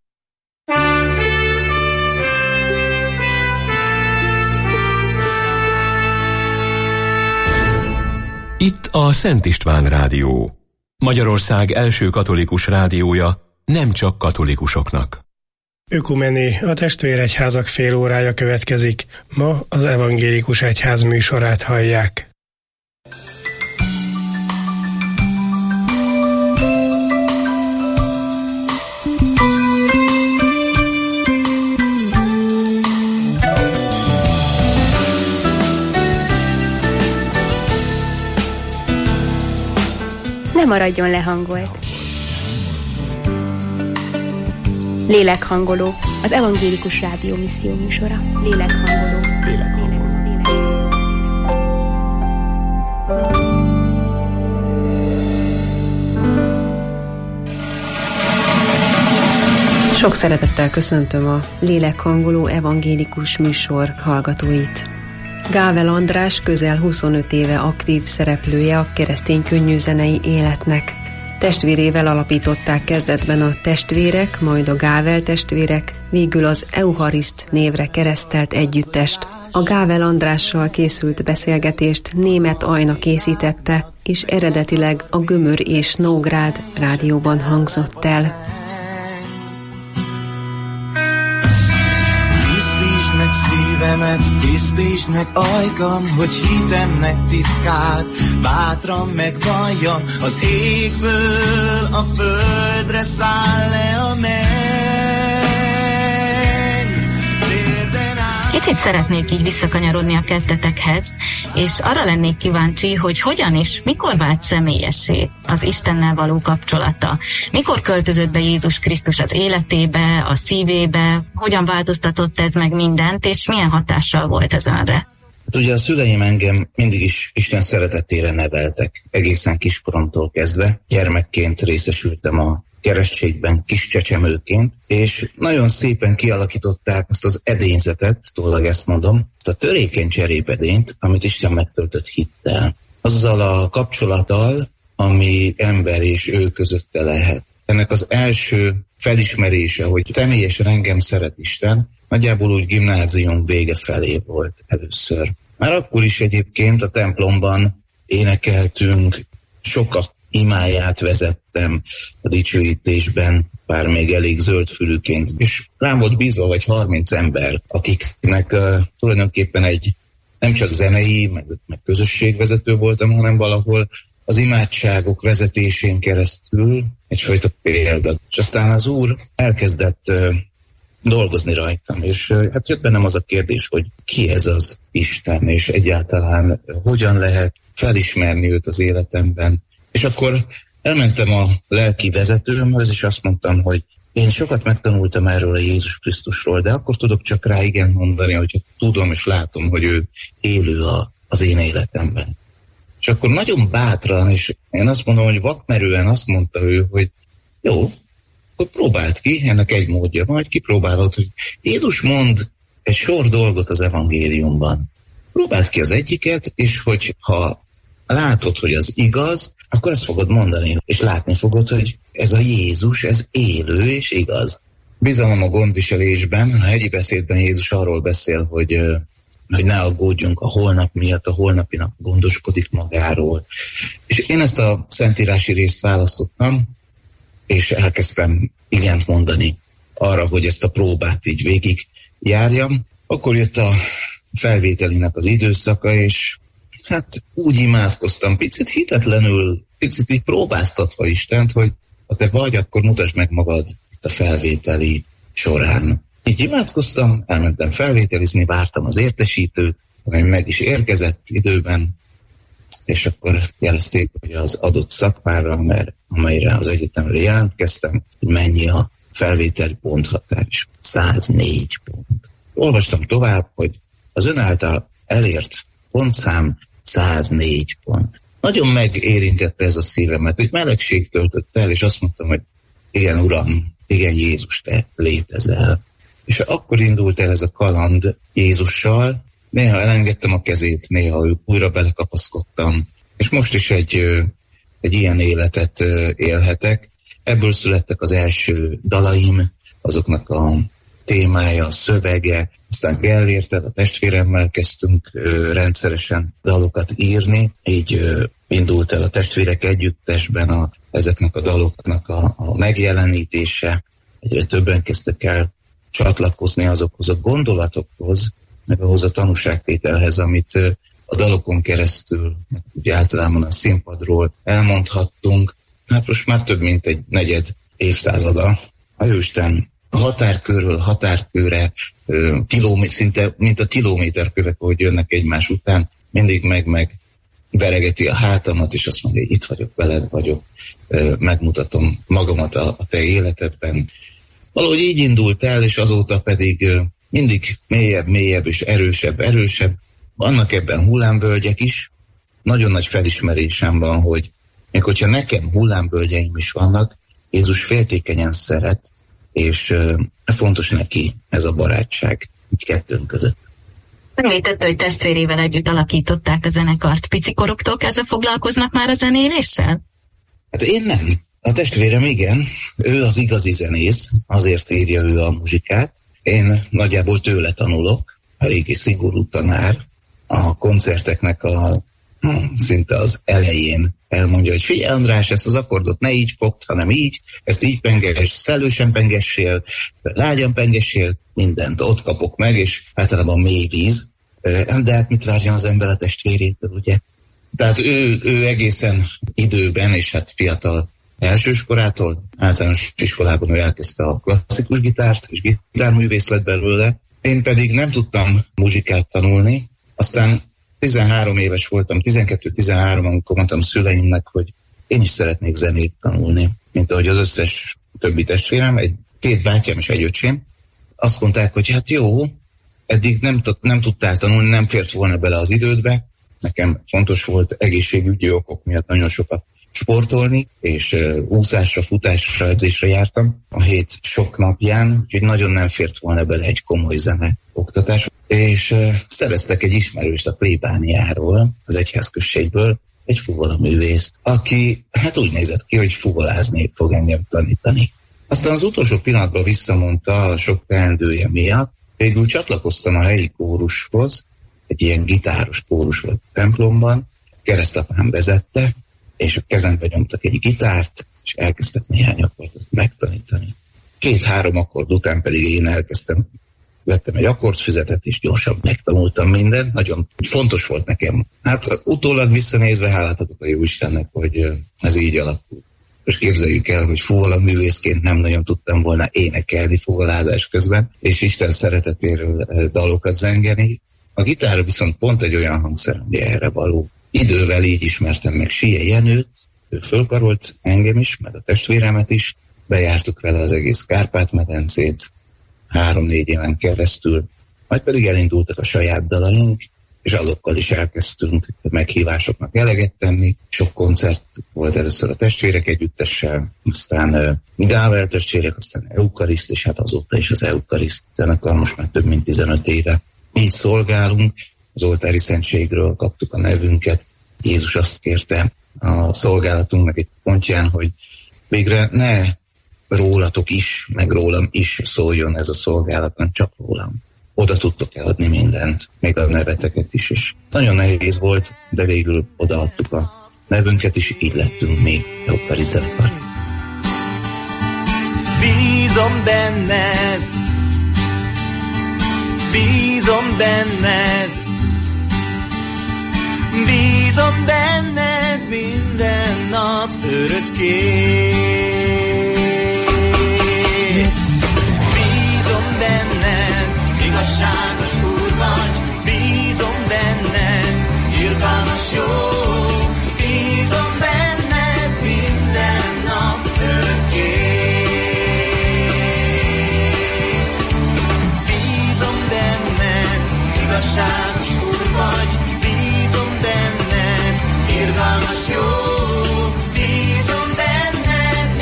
S1: Itt a Szent István Rádió. Magyarország első katolikus rádiója, nem csak katolikusoknak.
S7: Ökumeni, a testvéregyházak fél órája következik. Ma az evangélikus egyház műsorát hallják.
S8: Ne maradjon lehangolt. Lélekhangoló, az evangélikus rádió misszió műsora. Lélekhangoló. Lélekhangoló.
S9: Sok szeretettel köszöntöm a Lélekhangoló evangélikus műsor hallgatóit. Gável András közel huszonöt éve aktív szereplője a keresztény könnyűzenei életnek. Testvérével alapították kezdetben a Testvérek, majd a Gável testvérek, végül az Euchariszt névre keresztelt együttest. A Gável Andrással készült beszélgetést Németh Ajna készítette, és eredetileg a Gömör és Nógrád rádióban hangzott el.
S10: Tisztítsd meg szívemet, tisztítsd meg ajkam, hogy hitemnek titkát bátran megvalljam. Az égből a földre száll le a menny.
S11: Kicsit szeretnék így visszakanyarodni a kezdetekhez, és arra lennék kíváncsi, hogy hogyan és mikor vált személyessé az Istennel való kapcsolata. Mikor költözött be Jézus Krisztus az életébe, a szívébe, hogyan változtatott ez meg mindent, és milyen hatással volt ez önre?
S12: Hát ugye a szüleim engem mindig is Isten szeretetére neveltek, egészen kiskoromtól kezdve. Gyermekként részesültem a keresztségben, kis csecsemőként, és nagyon szépen kialakították azt az edényzetet, tólag ezt mondom, azt a törékeny cserépedényt, amit Isten megtöltött hittel. Azzal a kapcsolattal, ami ember és ő közötte lehet. Ennek az első felismerése, hogy személyesen engem szeret Isten, nagyjából úgy gimnázium vége felé volt először. Már akkor is egyébként a templomban énekeltünk, sokat imáját vezettem a dicsőítésben, bár még elég zöldfülűként. És rám volt bízva vagy harminc ember, akiknek uh, tulajdonképpen egy nem csak zenei, meg, meg közösségvezető voltam, hanem valahol az imádságok vezetésén keresztül egyfajta példa. És aztán az Úr elkezdett uh, dolgozni rajtam, és uh, hát jött bennem az a kérdés, hogy ki ez az Isten, és egyáltalán uh, hogyan lehet felismerni őt az életemben. És akkor elmentem a lelki vezetőmhöz, és azt mondtam, hogy én sokat megtanultam erről a Jézus Krisztusról, de akkor tudok csak rá igen mondani, hogyha tudom és látom, hogy ő élő a, az én életemben. És akkor nagyon bátran, és én azt mondom, hogy vakmerően azt mondta ő, hogy jó, akkor próbáld ki, ennek egy módja van, hogy kipróbálod, hogy Jézus mond egy sor dolgot az evangéliumban. Próbáld ki az egyiket, és hogy ha látod, hogy az igaz, akkor ezt fogod mondani, és látni fogod, hogy ez a Jézus, ez élő és igaz. Bizalom a gondviselésben, a hegyi beszédben Jézus arról beszél, hogy, hogy ne aggódjunk a holnap miatt, a holnapi nap gondoskodik magáról. És én ezt a szentírási részt választottam, és elkezdtem igent mondani arra, hogy ezt a próbát így végig járjam. Akkor jött a felvételinek az időszaka, és hát úgy imádkoztam, picit hitetlenül, picit így próbáztatva Istent, hogy ha te vagy, akkor mutasd meg magad itt a felvételi során. Így imádkoztam, elmentem felvételizni, vártam az értesítőt, amely meg is érkezett időben, és akkor jelezték, hogy az adott szakmára, mert amelyre az egyetemre jelentkeztem, hogy mennyi a felvételi ponthatár is. száznégy pont. Olvastam tovább, hogy az ön által elért pontszám száznégy pont. Nagyon megérintette ez a szívemet, hogy melegség töltött el, és azt mondtam, hogy igen, Uram, igen, Jézus, te létezel. És akkor indult el ez a kaland Jézussal, néha elengedtem a kezét, néha újra belekapaszkodtam, és most is egy, egy ilyen életet élhetek. Ebből születtek az első dalaim, azoknak a témája, a szövege, aztán Gellérttel, a testvéremmel kezdtünk ö, rendszeresen dalokat írni, így ö, indult el a Testvérek Együttesben a, ezeknek a daloknak a, a megjelenítése. Egyre többen kezdtek el csatlakozni azokhoz a gondolatokhoz, meg ahhoz a tanúságtételhez, amit ö, a dalokon keresztül, ugye általában a színpadról elmondhattunk. Hát most már több mint egy negyed évszázada a Jóisten határkörről határkörre, kilomé- szinte mint a kilométerkövek, ahogy jönnek egymás után, mindig meg-meg veregeti a hátamat, és azt mondja, hogy itt vagyok, veled vagyok, megmutatom magamat a, a te életedben. Valahogy így indult el, és azóta pedig mindig mélyebb, mélyebb és erősebb, erősebb. Vannak ebben hullámvölgyek is. Nagyon nagy felismerésem van, hogy még hogyha nekem hullámvölgyeim is vannak, Jézus féltékenyen szeret, és uh, fontos neki ez a barátság így kettőnk között.
S11: Említette, hogy testvérével együtt alakították a zenekart. Picikoroktól kezdve foglalkoznak már a zenéléssel?
S12: Hát én nem. A testvérem igen, ő az igazi zenész, azért írja ő a muzsikát. Én nagyjából tőle tanulok, eléggé szigorú tanár. A koncerteknek a hm, szinte az elején elmondja, hogy figyelj András, ezt az akkordot ne így fogd, hanem így, ezt így penges, szellősen pengessél, lágyan pengessél, mindent ott kapok meg, és általában mély víz. De hát mit várjon az ember a testvérétől, ugye? Tehát ő, ő egészen időben, és hát fiatal elsőskorától, általános iskolában ő elkezdte a klasszikus gitárt, és gitárművész lett belőle. Én pedig nem tudtam muzsikát tanulni, aztán tizenhárom éves voltam, tizenkettő-tizenhárom, amikor mondtam szüleimnek, hogy én is szeretnék zenét tanulni, mint ahogy az összes többi testvérem, egy, két bátyám és egy öcsém. Azt mondták, hogy hát jó, eddig nem, nem tudtál tanulni, nem fért volna bele az idődbe. Nekem fontos volt egészségügyi okok miatt nagyon sokat sportolni, és uh, úszásra, futásra, edzésre jártam a hét sok napján, úgyhogy nagyon nem fért volna bele egy komoly zene oktatás. És uh, szereztek egy ismerőst a plébániáról, az egyházközségből, egy fuvolaművészt, aki hát úgy nézett ki, hogy fuvolázni fog engem tanítani. Aztán az utolsó pillanatban visszamondta a sok teendője miatt, végül csatlakoztam a helyi kórushoz, egy ilyen gitáros kórus volt a templomban, keresztapám vezette, és a kezembe nyomtak egy gitárt, és elkezdtek néhány akkordot megtanítani. Két-három akkord után pedig én elkezdtem, vettem egy akkordfüzetet, és gyorsan megtanultam mindent. Nagyon fontos volt nekem. Hát utólag visszanézve hálát adok a Jóistennek, hogy ez így alakult. És képzeljük el, hogy fuvolaművészként nem nagyon tudtam volna énekelni fuvolázás közben, és Isten szeretetéről dalokat zengeni. A gitár viszont pont egy olyan hangszer, ami erre való. Idővel így ismertem meg Sie Jenőt, ő fölkarolt engem is, meg a testvéremet is, bejártuk vele az egész Kárpát-medencét három-négy éven keresztül, majd pedig elindultak a saját dalaink, és azokkal is elkezdtünk meghívásoknak eleget tenni. Sok koncert volt először a Testvérek Együttessel, aztán Gável testvérek, aztán Eukariszt, és hát azóta is az Eukariszt zenekar most már több mint tizenöt éve. Így szolgálunk, az oltári szentségről kaptuk a nevünket. Jézus azt kérte a szolgálatunknak egy pontján, hogy végre ne rólatok is, meg rólam is szóljon ez a szolgálat, nem csak rólam. Oda tudtok adni mindent, még a neveteket is, és nagyon nehéz volt, de végül odaadtuk a nevünket, és így lettünk mi Eukari zenekar.
S10: Bízom benned, bízom benned, bízom benned minden nap örökké. Bízom benned, igazságos Úr vagy, bízom benned, irgalmas jó. Bízom benned minden nap örökké. Bízom benned, igazságos Úr vagy, irgalmas jó, bízom benned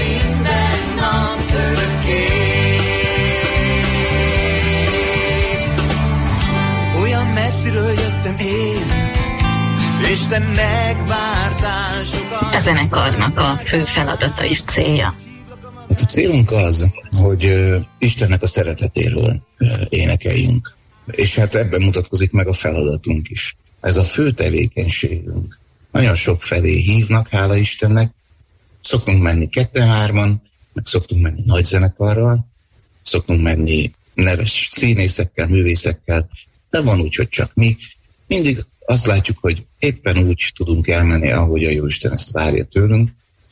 S10: Isten megvártál sokat.
S11: A zenekarnak a fő feladata és célja.
S12: Hát a célunk az, hogy uh, Istennek a szeretetéről uh, énekeljünk. És hát ebben mutatkozik meg a feladatunk is. Ez a fő tevékenységünk. Nagyon sok felé hívnak, hála Istennek. Szoktunk menni ketten-hárman, meg szoktunk menni nagy zenekarral, szoktunk menni neves színészekkel, művészekkel, de van úgy, hogy csak mi. Mindig azt látjuk, hogy éppen úgy tudunk elmenni, ahogy a Jóisten ezt várja tőlünk,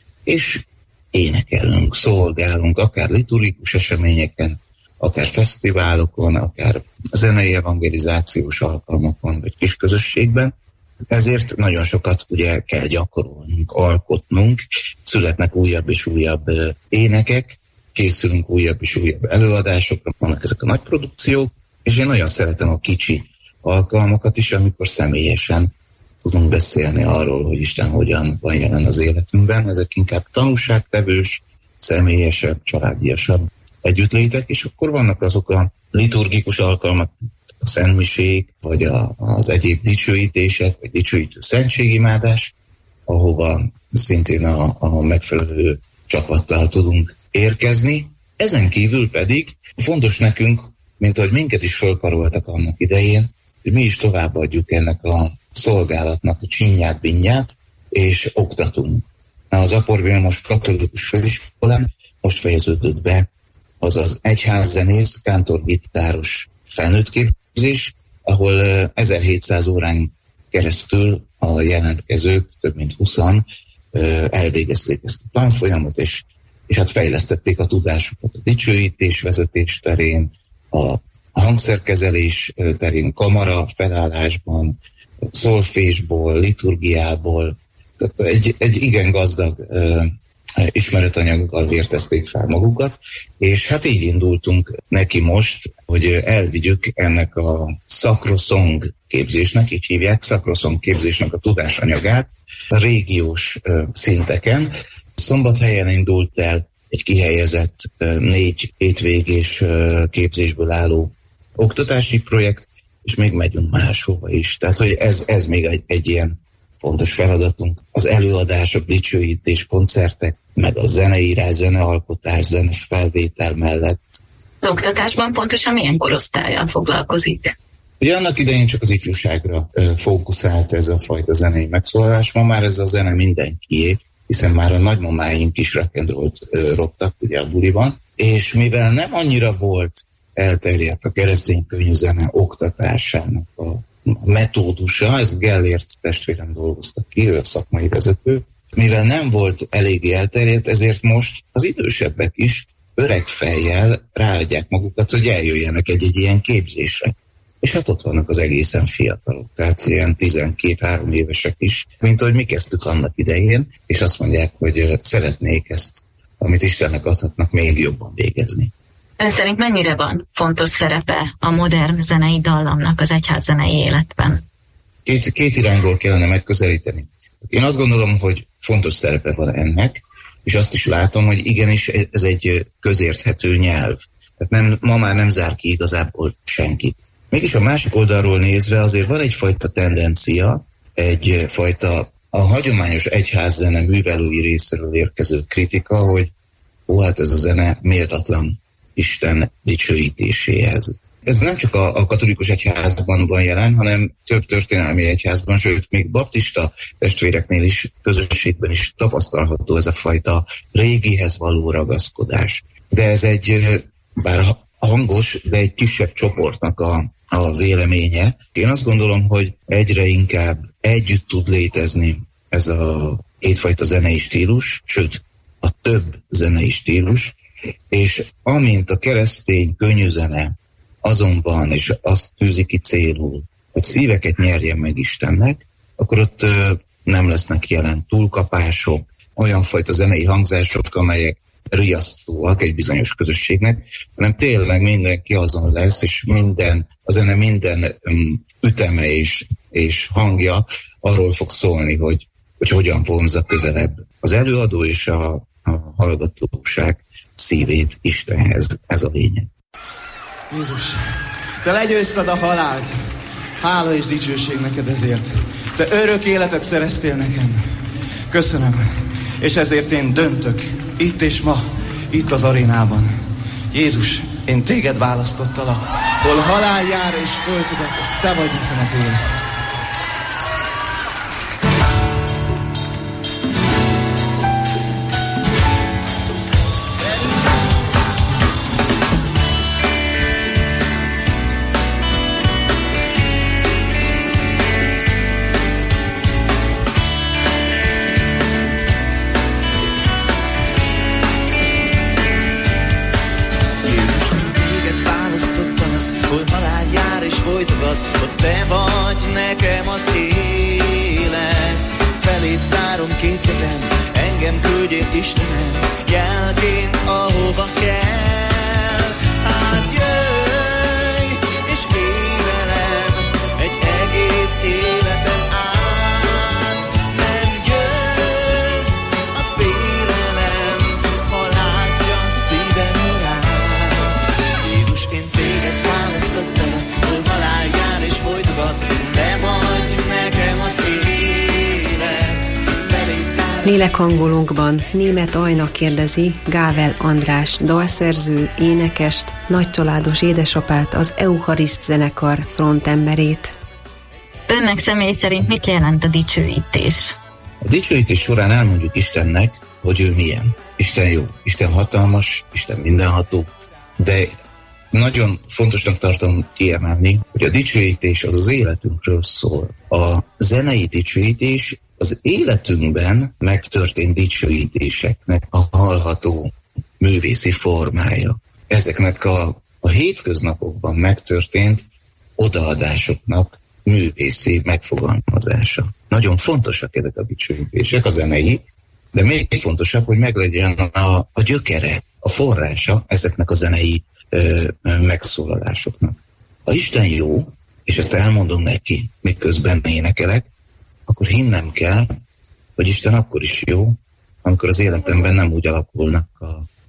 S12: és énekelünk, szolgálunk, akár liturgikus eseményeken, akár fesztiválokon, akár zenei evangelizációs alkalmakon, vagy kis közösségben. Ezért nagyon sokat ugye kell gyakorolnunk, alkotnunk, születnek újabb és újabb énekek, készülünk újabb és újabb előadásokra, vannak ezek a nagy produkciók, és én nagyon szeretem a kicsi alkalmakat is, amikor személyesen tudunk beszélni arról, hogy Isten hogyan van jelen az életünkben. Ezek inkább tanúságtevős, személyesebb, családiasabb együttlétek, és akkor vannak azok a liturgikus alkalmak, a szentmisék, vagy a, az egyéb dicsőítések, vagy dicsőítő szentségimádás, ahova szintén a, a megfelelő csapattal tudunk érkezni. Ezen kívül pedig fontos nekünk, mint ahogy minket is fölkaroltak annak idején, hogy mi is továbbadjuk ennek a szolgálatnak a csinyát, binnyát, és oktatunk. Az Apor Vilmos katolikus főiskolán most fejeződött be az az egyházzenész, kántorgitáros felnőttképzés, ahol ezerhétszáz órán keresztül a jelentkezők, több mint húszan elvégezték ezt a tanfolyamot, és, és hát fejlesztették a tudásukat a dicsőítés vezetés terén, a hangszerkezelés terén, kamara felállásban, szolfésból, liturgiából, tehát egy, egy igen gazdag uh, ismeretanyaggal vértezték fel magukat, és hát így indultunk neki most, hogy elvigyük ennek a sacrosong képzésnek, így hívják, sacrosong képzésnek a tudásanyagát a régiós uh, szinteken. Szombathelyen indult el egy kihelyezett uh, négy hétvégés uh, képzésből álló oktatási projekt, és még megyünk máshova is. Tehát, hogy ez, ez még egy, egy ilyen fontos feladatunk. Az előadások, dicsőítés, koncertek, meg a zeneírás, zenealkotás, zenes felvétel mellett.
S11: Az oktatásban pontosan milyen korosztállyal foglalkozik?
S12: Ugye annak idején csak az ifjúságra ö, fókuszált ez a fajta zenei megszólalás. Ma már ez a zene mindenkié, hiszen már a nagymamáink is rock and rollt roptak ugye a buliban, és mivel nem annyira volt elterjedt a keresztény könnyűzene oktatásának a, a metódusa, ez Gellért testvérem dolgozta ki, ő a szakmai vezető. Mivel nem volt eléggé elterjedt, ezért most az idősebbek is öreg fejjel ráadják magukat, hogy eljöjjenek egy-egy ilyen képzésre. És hát ott vannak az egészen fiatalok, tehát ilyen tizenkét-három évesek is, mint ahogy mi kezdtük annak idején, és azt mondják, hogy szeretnék ezt, amit Istennek adhatnak, még jobban végezni.
S11: Ön szerint mennyire van fontos szerepe a modern zenei dallamnak az egyház zenei életben?
S12: Két, két irányból kellene megközelíteni. Én azt gondolom, hogy fontos szerepe van ennek, és azt is látom, hogy igenis ez egy közérthető nyelv. Tehát nem, ma már nem zár ki igazából senkit. Mégis a másik oldalról nézve azért van egyfajta tendencia, egyfajta a hagyományos egyházzene művelői részéről érkező kritika, hogy ó, hát ez a zene méltatlan Isten dicsőítéséhez. Ez nem csak a, a katolikus egyházban van jelen, hanem több történelmi egyházban, sőt, még baptista testvéreknél is, közösségben is tapasztalható ez a fajta régihez való ragaszkodás. De ez egy, bár hangos, de egy kisebb csoportnak a, a véleménye. Én azt gondolom, hogy egyre inkább együtt tud létezni ez a kétfajta zenei stílus, sőt, a több zenei stílus, és amint a keresztény könnyűzene azonban, és azt tűzi ki célul, hogy szíveket nyerjen meg Istennek, akkor ott ö, nem lesznek jelen túlkapások, olyan fajta zenei hangzások, amelyek riasztóak egy bizonyos közösségnek, hanem tényleg mindenki azon lesz, és minden, a zene minden um, üteme és, és hangja arról fog szólni, hogy, hogy hogyan vonzza közelebb az előadó és a, a hallgatóság szívét Istenhez. Ez a lényeg.
S10: Jézus, te legyőzted a halált. Hála és dicsőség neked ezért. Te örök életet szereztél nekem. Köszönöm. És ezért én döntök, itt és ma, itt az arénában. Jézus, én téged választottalak, hol halál jár és folytogat, te vagy nekem az élet. Hogy te vagy nekem az élet. Feléd tárom két kezem, engem küldjél Istenem, jelként ahova kell. Hát jöjj és évelem egy egész életem át. Nem győz a félelem, ha látja szívem urát. Jézus, én téged választottam, és folytogat, te vagy nekem az élet.
S9: Lélekhangolónkban Németh Ajna kérdezi Gável András dalszerző, énekest, nagycsaládos édesapát, az Euchariszt zenekar frontemberét.
S11: Önnek személy szerint mit jelent a dicsőítés?
S12: A dicsőítés során elmondjuk Istennek, hogy ő milyen. Isten jó, Isten hatalmas, Isten mindenható, de nagyon fontosnak tartom kiemelni, hogy a dicsőítés az az életünkről szól. A zenei dicsőítés az életünkben megtörtént dicsőítéseknek a hallható művészi formája. Ezeknek a, a hétköznapokban megtörtént odaadásoknak művészi megfogalmazása. Nagyon fontosak ezek a dicsőítések, a zenei, de még fontosabb, hogy meglegyen a, a gyökere, a forrása ezeknek a zenei megszólalásoknak. Ha Isten jó, és ezt elmondom neki, miközben énekelek, akkor hinnem kell, hogy Isten akkor is jó, amikor az életemben nem úgy alakulnak a,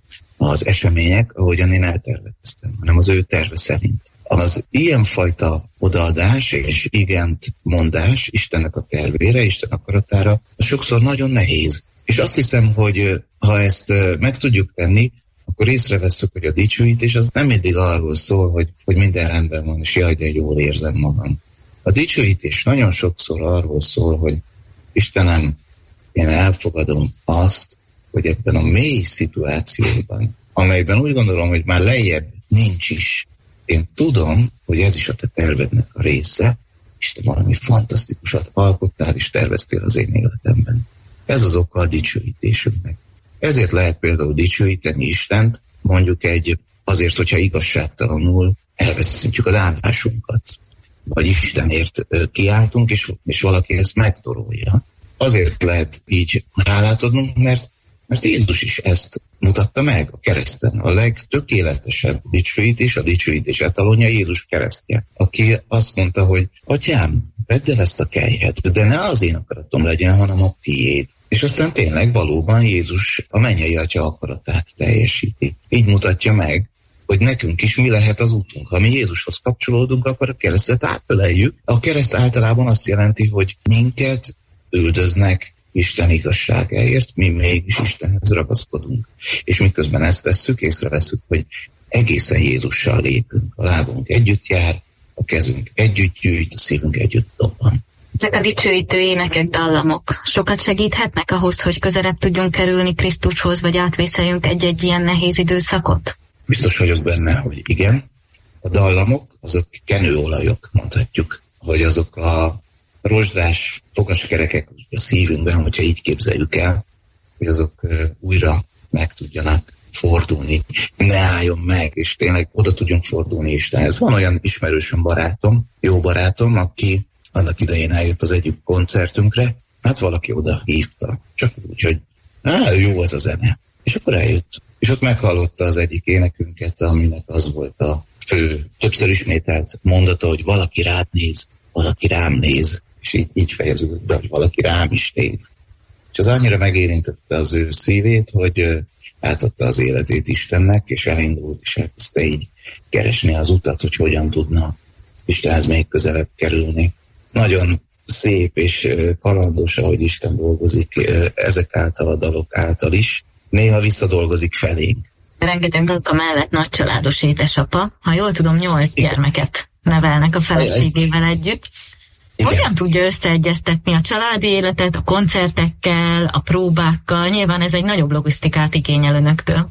S12: az események, ahogyan én elterveztem, hanem az ő terve szerint. Az ilyenfajta odaadás és igent mondás Istennek a tervére, Isten akaratára, sokszor nagyon nehéz. És azt hiszem, hogy ha ezt meg tudjuk tenni, akkor észrevesszük, hogy a dicsőítés az nem mindig arról szól, hogy, hogy minden rendben van, és jaj, de jól érzem magam. A dicsőítés nagyon sokszor arról szól, hogy Istenem, én elfogadom azt, hogy ebben a mély szituációban, amelyben úgy gondolom, hogy már lejjebb nincs is, én tudom, hogy ez is a te tervednek a része, és te valami fantasztikusat alkottál és terveztél az én életemben. Ez az oka a dicsőítésünknek. Ezért lehet például dicsőíteni Istent, mondjuk egy azért, hogyha igazságtalanul elveszítjük az áldásunkat, vagy Istenért kiáltunk, és, és valaki ezt megtorolja. Azért lehet így hálát adnunk, mert, mert Jézus is ezt mutatta meg a kereszten. A legtökéletesebb dicsőítés, a dicsőítés etalonja Jézus keresztje, aki azt mondta, hogy Atyám, vedd el ezt a kelyhet, de ne az én akaratom legyen, hanem a tiéd. És aztán tényleg valóban Jézus a mennyei Atya akaratát teljesíti. Így mutatja meg, hogy nekünk is mi lehet az útunk. Ha mi Jézushoz kapcsolódunk, akkor a keresztet átöleljük. A kereszt általában azt jelenti, hogy minket üldöznek Isten igazságáért, mi mégis Istenhez ragaszkodunk. És miközben ezt tesszük, észreveszünk, hogy egészen Jézussal lépünk. A lábunk együtt jár, a kezünk együtt gyűjt, a szívünk együtt dobban.
S11: Ezek a dicsőítő énekek, dallamok sokat segíthetnek ahhoz, hogy közelebb tudjunk kerülni Krisztushoz, vagy átvészeljünk egy-egy ilyen nehéz időszakot?
S12: Biztos vagyok benne, hogy igen. A dallamok, azok kenőolajok, mondhatjuk, vagy azok a rozsdás fogaskerekek a szívünkben, hogyha így képzeljük el, hogy azok újra meg tudjanak fordulni, ne álljon meg, és tényleg oda tudjunk fordulni Istenhez. Van olyan ismerősöm, barátom, jó barátom, aki annak idején eljött az egyik koncertünkre, hát valaki oda hívta, csak úgy, hogy á, jó az a zene. És akkor eljött, és ott meghallotta az egyik énekünket, aminek az volt a fő, többször ismételt mondata, hogy valaki rád néz, valaki rám néz, és így, így fejeződött be, hogy valaki rám is néz. És az annyira megérintette az ő szívét, hogy átadta az életét Istennek, és elindult, és elkezdte így keresni az utat, hogy hogyan tudna Istenhez még közelebb kerülni. Nagyon szép és kalandos, ahogy Isten dolgozik ezek által a dalok által is. Néha visszadolgozik felénk.
S11: Rengeteg munka mellett nagycsaládos édesapa, ha jól tudom, nyolc Igen. gyermeket nevelnek a feleségével együtt. Igen. Hogyan tudja összeegyeztetni a családi életet a koncertekkel, a próbákkal? Nyilván ez egy nagyobb logisztikát igényel önöktől.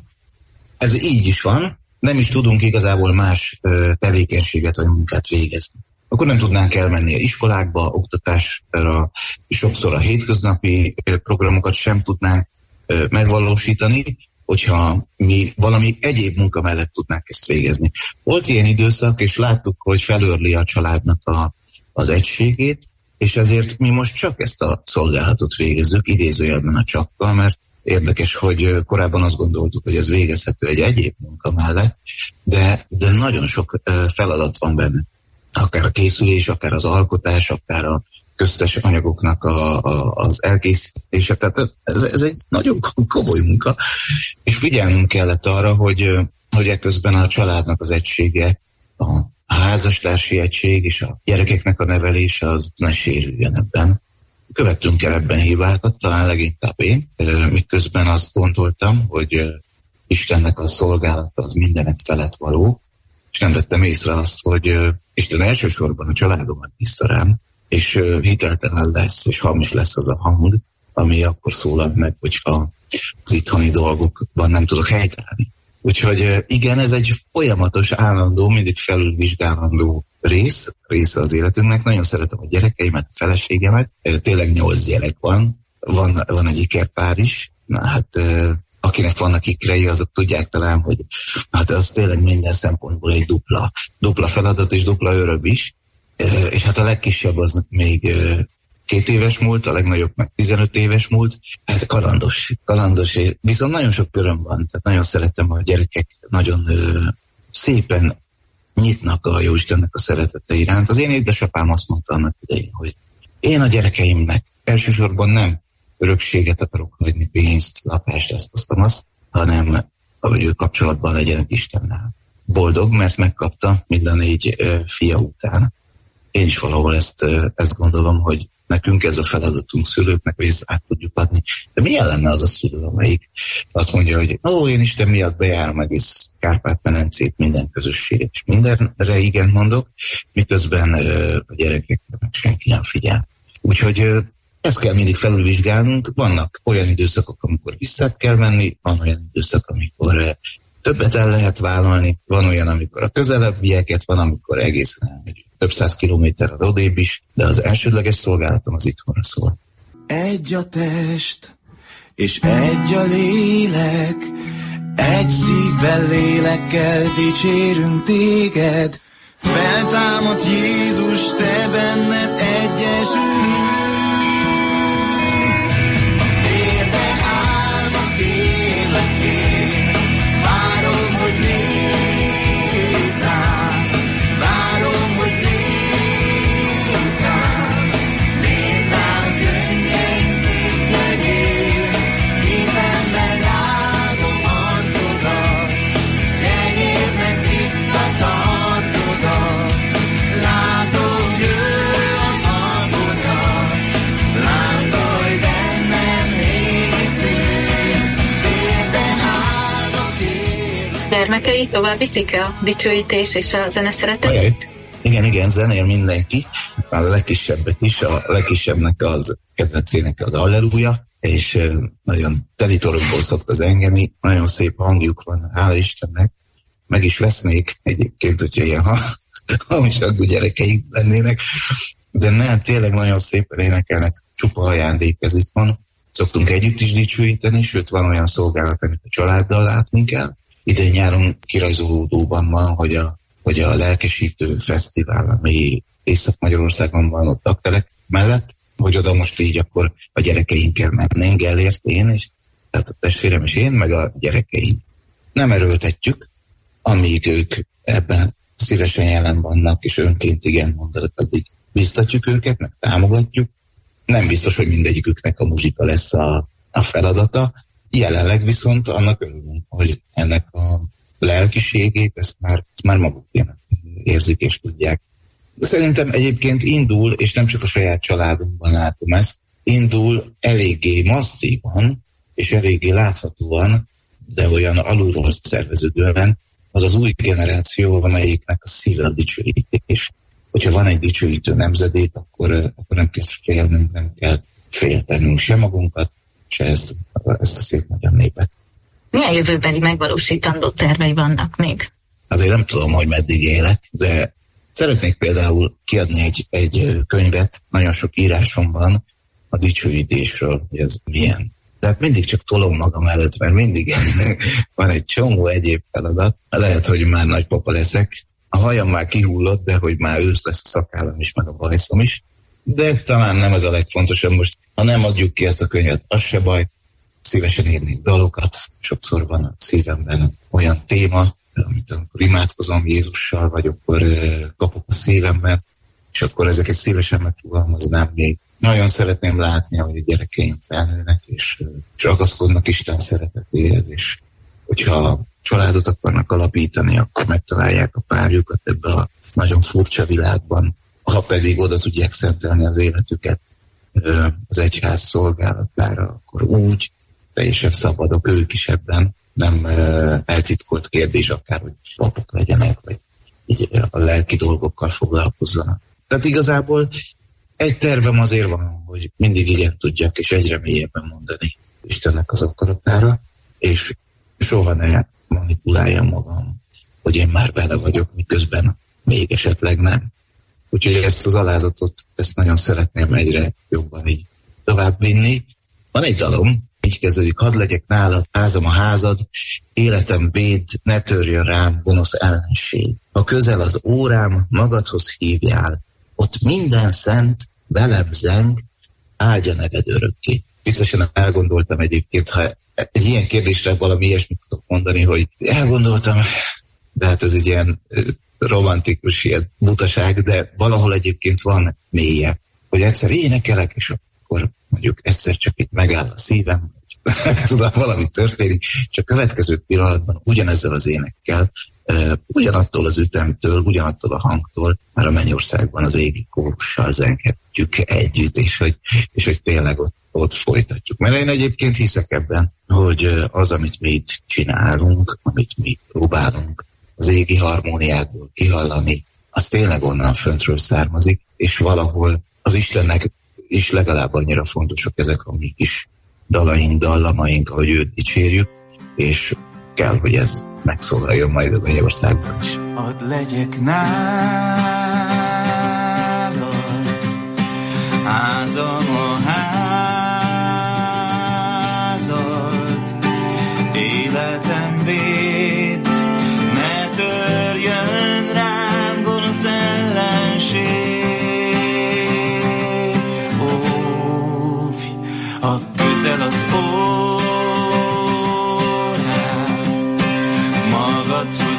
S12: Ez így is van. Nem is tudunk igazából más tevékenységet vagy munkát végezni. Akkor nem tudnánk elmenni a iskolákba, oktatásra, sokszor a hétköznapi programokat sem tudnánk megvalósítani, hogyha mi valami egyéb munka mellett tudnánk ezt végezni. Volt ilyen időszak, és láttuk, hogy felőrli a családnak a, az egységét, és ezért mi most csak ezt a szolgálatot végezzük, idézőjelben a csakkal, mert érdekes, hogy korábban azt gondoltuk, hogy ez végezhető egy egyéb munka mellett, de, de nagyon sok feladat van benne. Akár a készülés, akár az alkotás, akár a köztes anyagoknak a, a, az elkészítése. Tehát ez, ez egy nagyon komoly munka, és figyelnünk kellett arra, hogy, hogy eközben a családnak az egysége, a házastársi egység és a gyerekeknek a nevelése az ne sérüljön ebben. Követtünk el ebben hibákat, talán leginkább én, miközben azt gondoltam, hogy Istennek a szolgálata az mindenek felett való, és nem vettem észre azt, hogy Isten elsősorban a családomat bízta rám, és hiteltelen lesz, és hamis lesz az a hang, ami akkor szólal meg, hogyha az itthoni dolgokban nem tudok helytállni. Úgyhogy igen, ez egy folyamatos, állandó, mindig felülvizsgálandó rész, része az életünknek. Nagyon szeretem a gyerekeimet, a feleségemet. Tényleg nyolc gyerek van. Van, van egy ikerpár is. Na hát, akinek vannak ikrei, azok tudják talán, hogy hát az tényleg minden szempontból egy dupla, dupla feladat és dupla öröm is. És hát a legkisebb az még két éves múlt, a legnagyobb meg tizenöt éves múlt. Hát kalandos, kalandos, viszont nagyon sok öröm van. Tehát nagyon szeretem, a gyerekek nagyon ö, szépen nyitnak a Jóistennek a szeretete iránt. Az én édesapám azt mondta annak idején, hogy én a gyerekeimnek elsősorban nem örökséget akarok hagyni, pénzt, lakást, ezt, azt, azt, hanem hogy ő kapcsolatban legyenek Istennel. Boldog, mert megkapta mind a négy ö, fia után. Én is valahol ezt, ezt gondolom, hogy nekünk ez a feladatunk szülőknek, hogy ezt át tudjuk adni. De milyen lenne az a szülő, amelyik azt mondja, hogy ó, én Isten miatt bejárom egész Kárpát-medencét, minden közösséget, és mindenre igen mondok, miközben a gyerekeknek senki nem figyel. Úgyhogy ezt kell mindig felülvizsgálnunk. Vannak olyan időszakok, amikor vissza kell venni, van olyan időszak, amikor többet el lehet vállalni, van olyan, amikor a közelebbieket, van, amikor egészen elmegyünk több száz kilométerre odébb is, de az elsődleges szolgálatom az itthonra szól.
S10: Egy a test, és egy a lélek, egy szívvel, lélekkel dicsérünk téged, feltámad Jézus, te benned egyesülünk. A térben állva kérlek én, várom, hogy nézz rám, várom, hogy nézz rám, nézz rám könnyen fénylegyél, hitemmel látom arcodat, kenyérnek titka tartodat, látom jön az hangodat, lángolj bennem égtűz, térden állva kérlek.
S11: Gyermekei tovább viszik a dicsőítés és a zene szeretet?
S12: Igen, igen, zenél mindenki, a legkisebbek is, a legkisebbnek az kedvencének az Alleluja, és nagyon teli torokból szokta zengeni, nagyon szép hangjuk van, hála Istennek, meg is lesznék egyébként, hogyha ilyen hamisagú gyerekeink lennének, de nem, tényleg nagyon szépen énekelnek, csupa ajándék ez itt van, szoktunk együtt is dicsőíteni, sőt van olyan szolgálat, amit a családdal látunk el. Idén nyáron kirajzolódóban van, hogy a, hogy a lelkesítő fesztivál, ami Észak-Magyarországon van ott Aktelek mellett, hogy oda most így akkor a gyerekeinkkel mennénk, Gellért én, és tehát a testvérem és én, meg a gyerekeink. Nem erőltetjük, amíg ők ebben szívesen jelen vannak, és önként igen mondanak, addig biztatjuk őket, meg támogatjuk. Nem biztos, hogy mindegyiküknek a muzsika lesz a, a feladata. Jelenleg viszont annak örülünk, hogy ennek a lelkiségét, ezt már, ezt már maguk érzik és tudják Szerintem egyébként indul, és nem csak a saját családunkban látom ezt, indul eléggé masszívan, és eléggé láthatóan, de olyan alulról szerveződően, az az új generáció, amelyiknek a szíve a dicsőítés. Hogyha van egy dicsőítő nemzedék, akkor, akkor nem kell félnünk, nem kell féltenünk se magunkat, se ezt, ezt a szép magyar népet.
S11: Milyen jövőbeli megvalósítandó tervei vannak még?
S12: Azért nem tudom, hogy meddig élek, de szeretnék például kiadni egy, egy könyvet, nagyon sok írásom van a dicsőítésről, hogy ez milyen. Tehát mindig csak tolom magam előtt, mert mindig van egy csomó egyéb feladat. Lehet, hogy már nagypapa leszek. A hajam már kihullott, de hogy már ősz lesz a szakállam is, meg a bajszom is. De talán nem ez a legfontosabb most. Ha nem adjuk ki ezt a könyvet, az se baj. Szívesen írnék dalokat. Sokszor van a szívemben olyan téma, amit amikor imádkozom Jézussal, vagy akkor kapok a szívemben, és akkor ezeket szívesen megfogalmaznám még. Nagyon szeretném látni, hogy a gyerekeim felnőnek, és, és ragaszkodnak Isten szeretetéhez, és hogyha családot akarnak alapítani, akkor megtalálják a párjukat ebbe a nagyon furcsa világban. Ha pedig oda tudják szentelni az életüket az egyház szolgálatára, akkor úgy teljesen szabadok ők is ebben, nem eltitkolt kérdés akár, hogy papok legyenek, vagy így a lelki dolgokkal foglalkozzanak. Tehát igazából egy tervem azért van, hogy mindig igen tudjak, és egyre mélyebben mondani Istennek az akaratára, és soha ne manipuláljam magam, hogy én már bele vagyok, miközben még esetleg nem. Úgyhogy ezt az alázatot, ezt nagyon szeretném egyre jobban így továbbvinni. Van egy dalom, így kezdődik: hadd legyek nálad, házam a házad, életem véd, ne törjön rám gonosz ellenség. Ha közel az órám, magadhoz hívjál, ott minden szent velem zeng, áldja neved örökké. Biztosan elgondoltam egyébként, ha egy ilyen kérdésre valami ilyesmit tudok mondani, hogy elgondoltam, de hát ez egy ilyen romantikus ilyen butaság, de valahol egyébként van mélye, hogy egyszer énekelek, és akkor mondjuk egyszer csak itt megáll a szívem, tudom, valami történik, és a következő pillanatban ugyanezzel az énekkel, uh, ugyanattól az ütemtől, ugyanattól a hangtól, már a mennyországban az égi kórussal zenghetjük együtt, és hogy, és hogy tényleg ott, ott folytatjuk. Mert én egyébként hiszek ebben, hogy az, amit mi itt csinálunk, amit mi próbálunk az égi harmóniákból kihallani, az tényleg onnan föntről származik, és valahol az Istennek is legalább annyira fontosak ezek a mi kis dalaink, dallamaink, ahogy őt dicsérjük, és kell, hogy ez megszólaljon majd a Mennyországban is.
S10: Hadd legyek nálad, házam a házad, életem véd, ne törjön rám gonosz ellenség. Óvj, ha közel az órám, magadhoz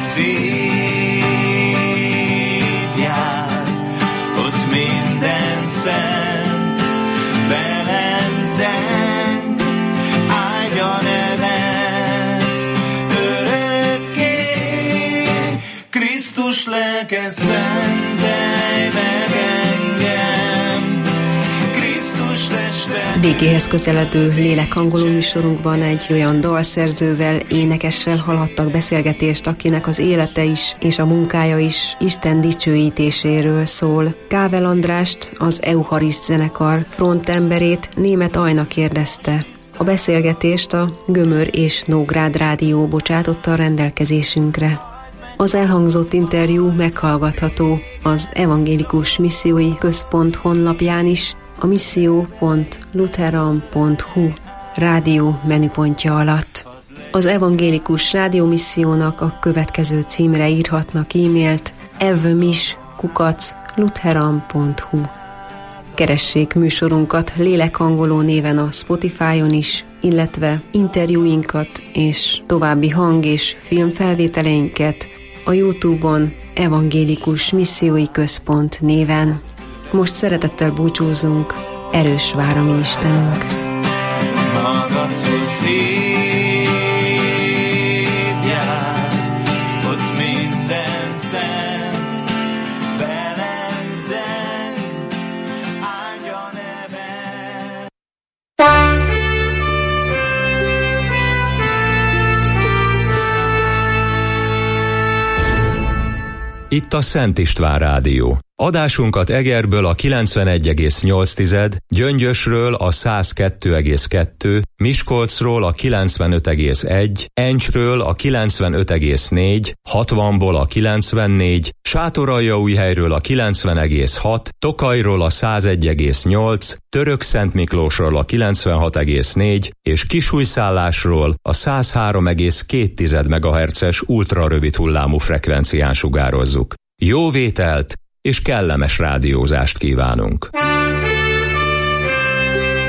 S10: szívjál, ott minden szent velem zeng, áldja nevet örökké, Krisztus lelke szentelj meg engem, Krisztus teste.
S9: Végéhez közeledő lélekhangoló műsorunkban egy olyan dalszerzővel, énekessel hallhattak beszélgetést, akinek az élete is és a munkája is Isten dicsőítéséről szól. Gável Andrást, az Euchariszt zenekar frontemberét, Németh Ajna kérdezte. A beszélgetést a Gömör és Nógrád Rádió bocsátotta a rendelkezésünkre. Az elhangzott interjú meghallgatható az Evangélikus Missziói Központ honlapján is, a misszió pont lutheran pont hu rádió menüpontja alatt. Az Evangélikus Rádiómissziónak a következő címre írhatnak e-mailt: evmis kukac lutheran pont hu. Keressék műsorunkat lélekhangoló néven a Spotify-on is, illetve interjúinkat és további hang- és filmfelvételeinket a YouTube-on Evangélikus Missziói Központ néven. Most szeretettel búcsúzunk, erős vár a mi Istenünk.
S10: Magadhoz szívjál, ott minden szent velem
S13: Itt a Szent István Rádió. Adásunkat Egerből a kilencvenegy egész nyolc, Gyöngyösről a száz kettő egész kettő, Miskolcról a kilencvenöt egész egy, Encsről a kilencvenöt egész négy, hatvanból a kilencvennégy, Sátoraljaújhelyről a kilencven egész hat, Tokajról a száz egy egész nyolc, Törökszentmiklósról a kilencvenhat egész négy és Kisújszállásról a száz három egész két megahertzes ultrarövid hullámú frekvencián sugározzuk. Jó vételt és kellemes rádiózást kívánunk!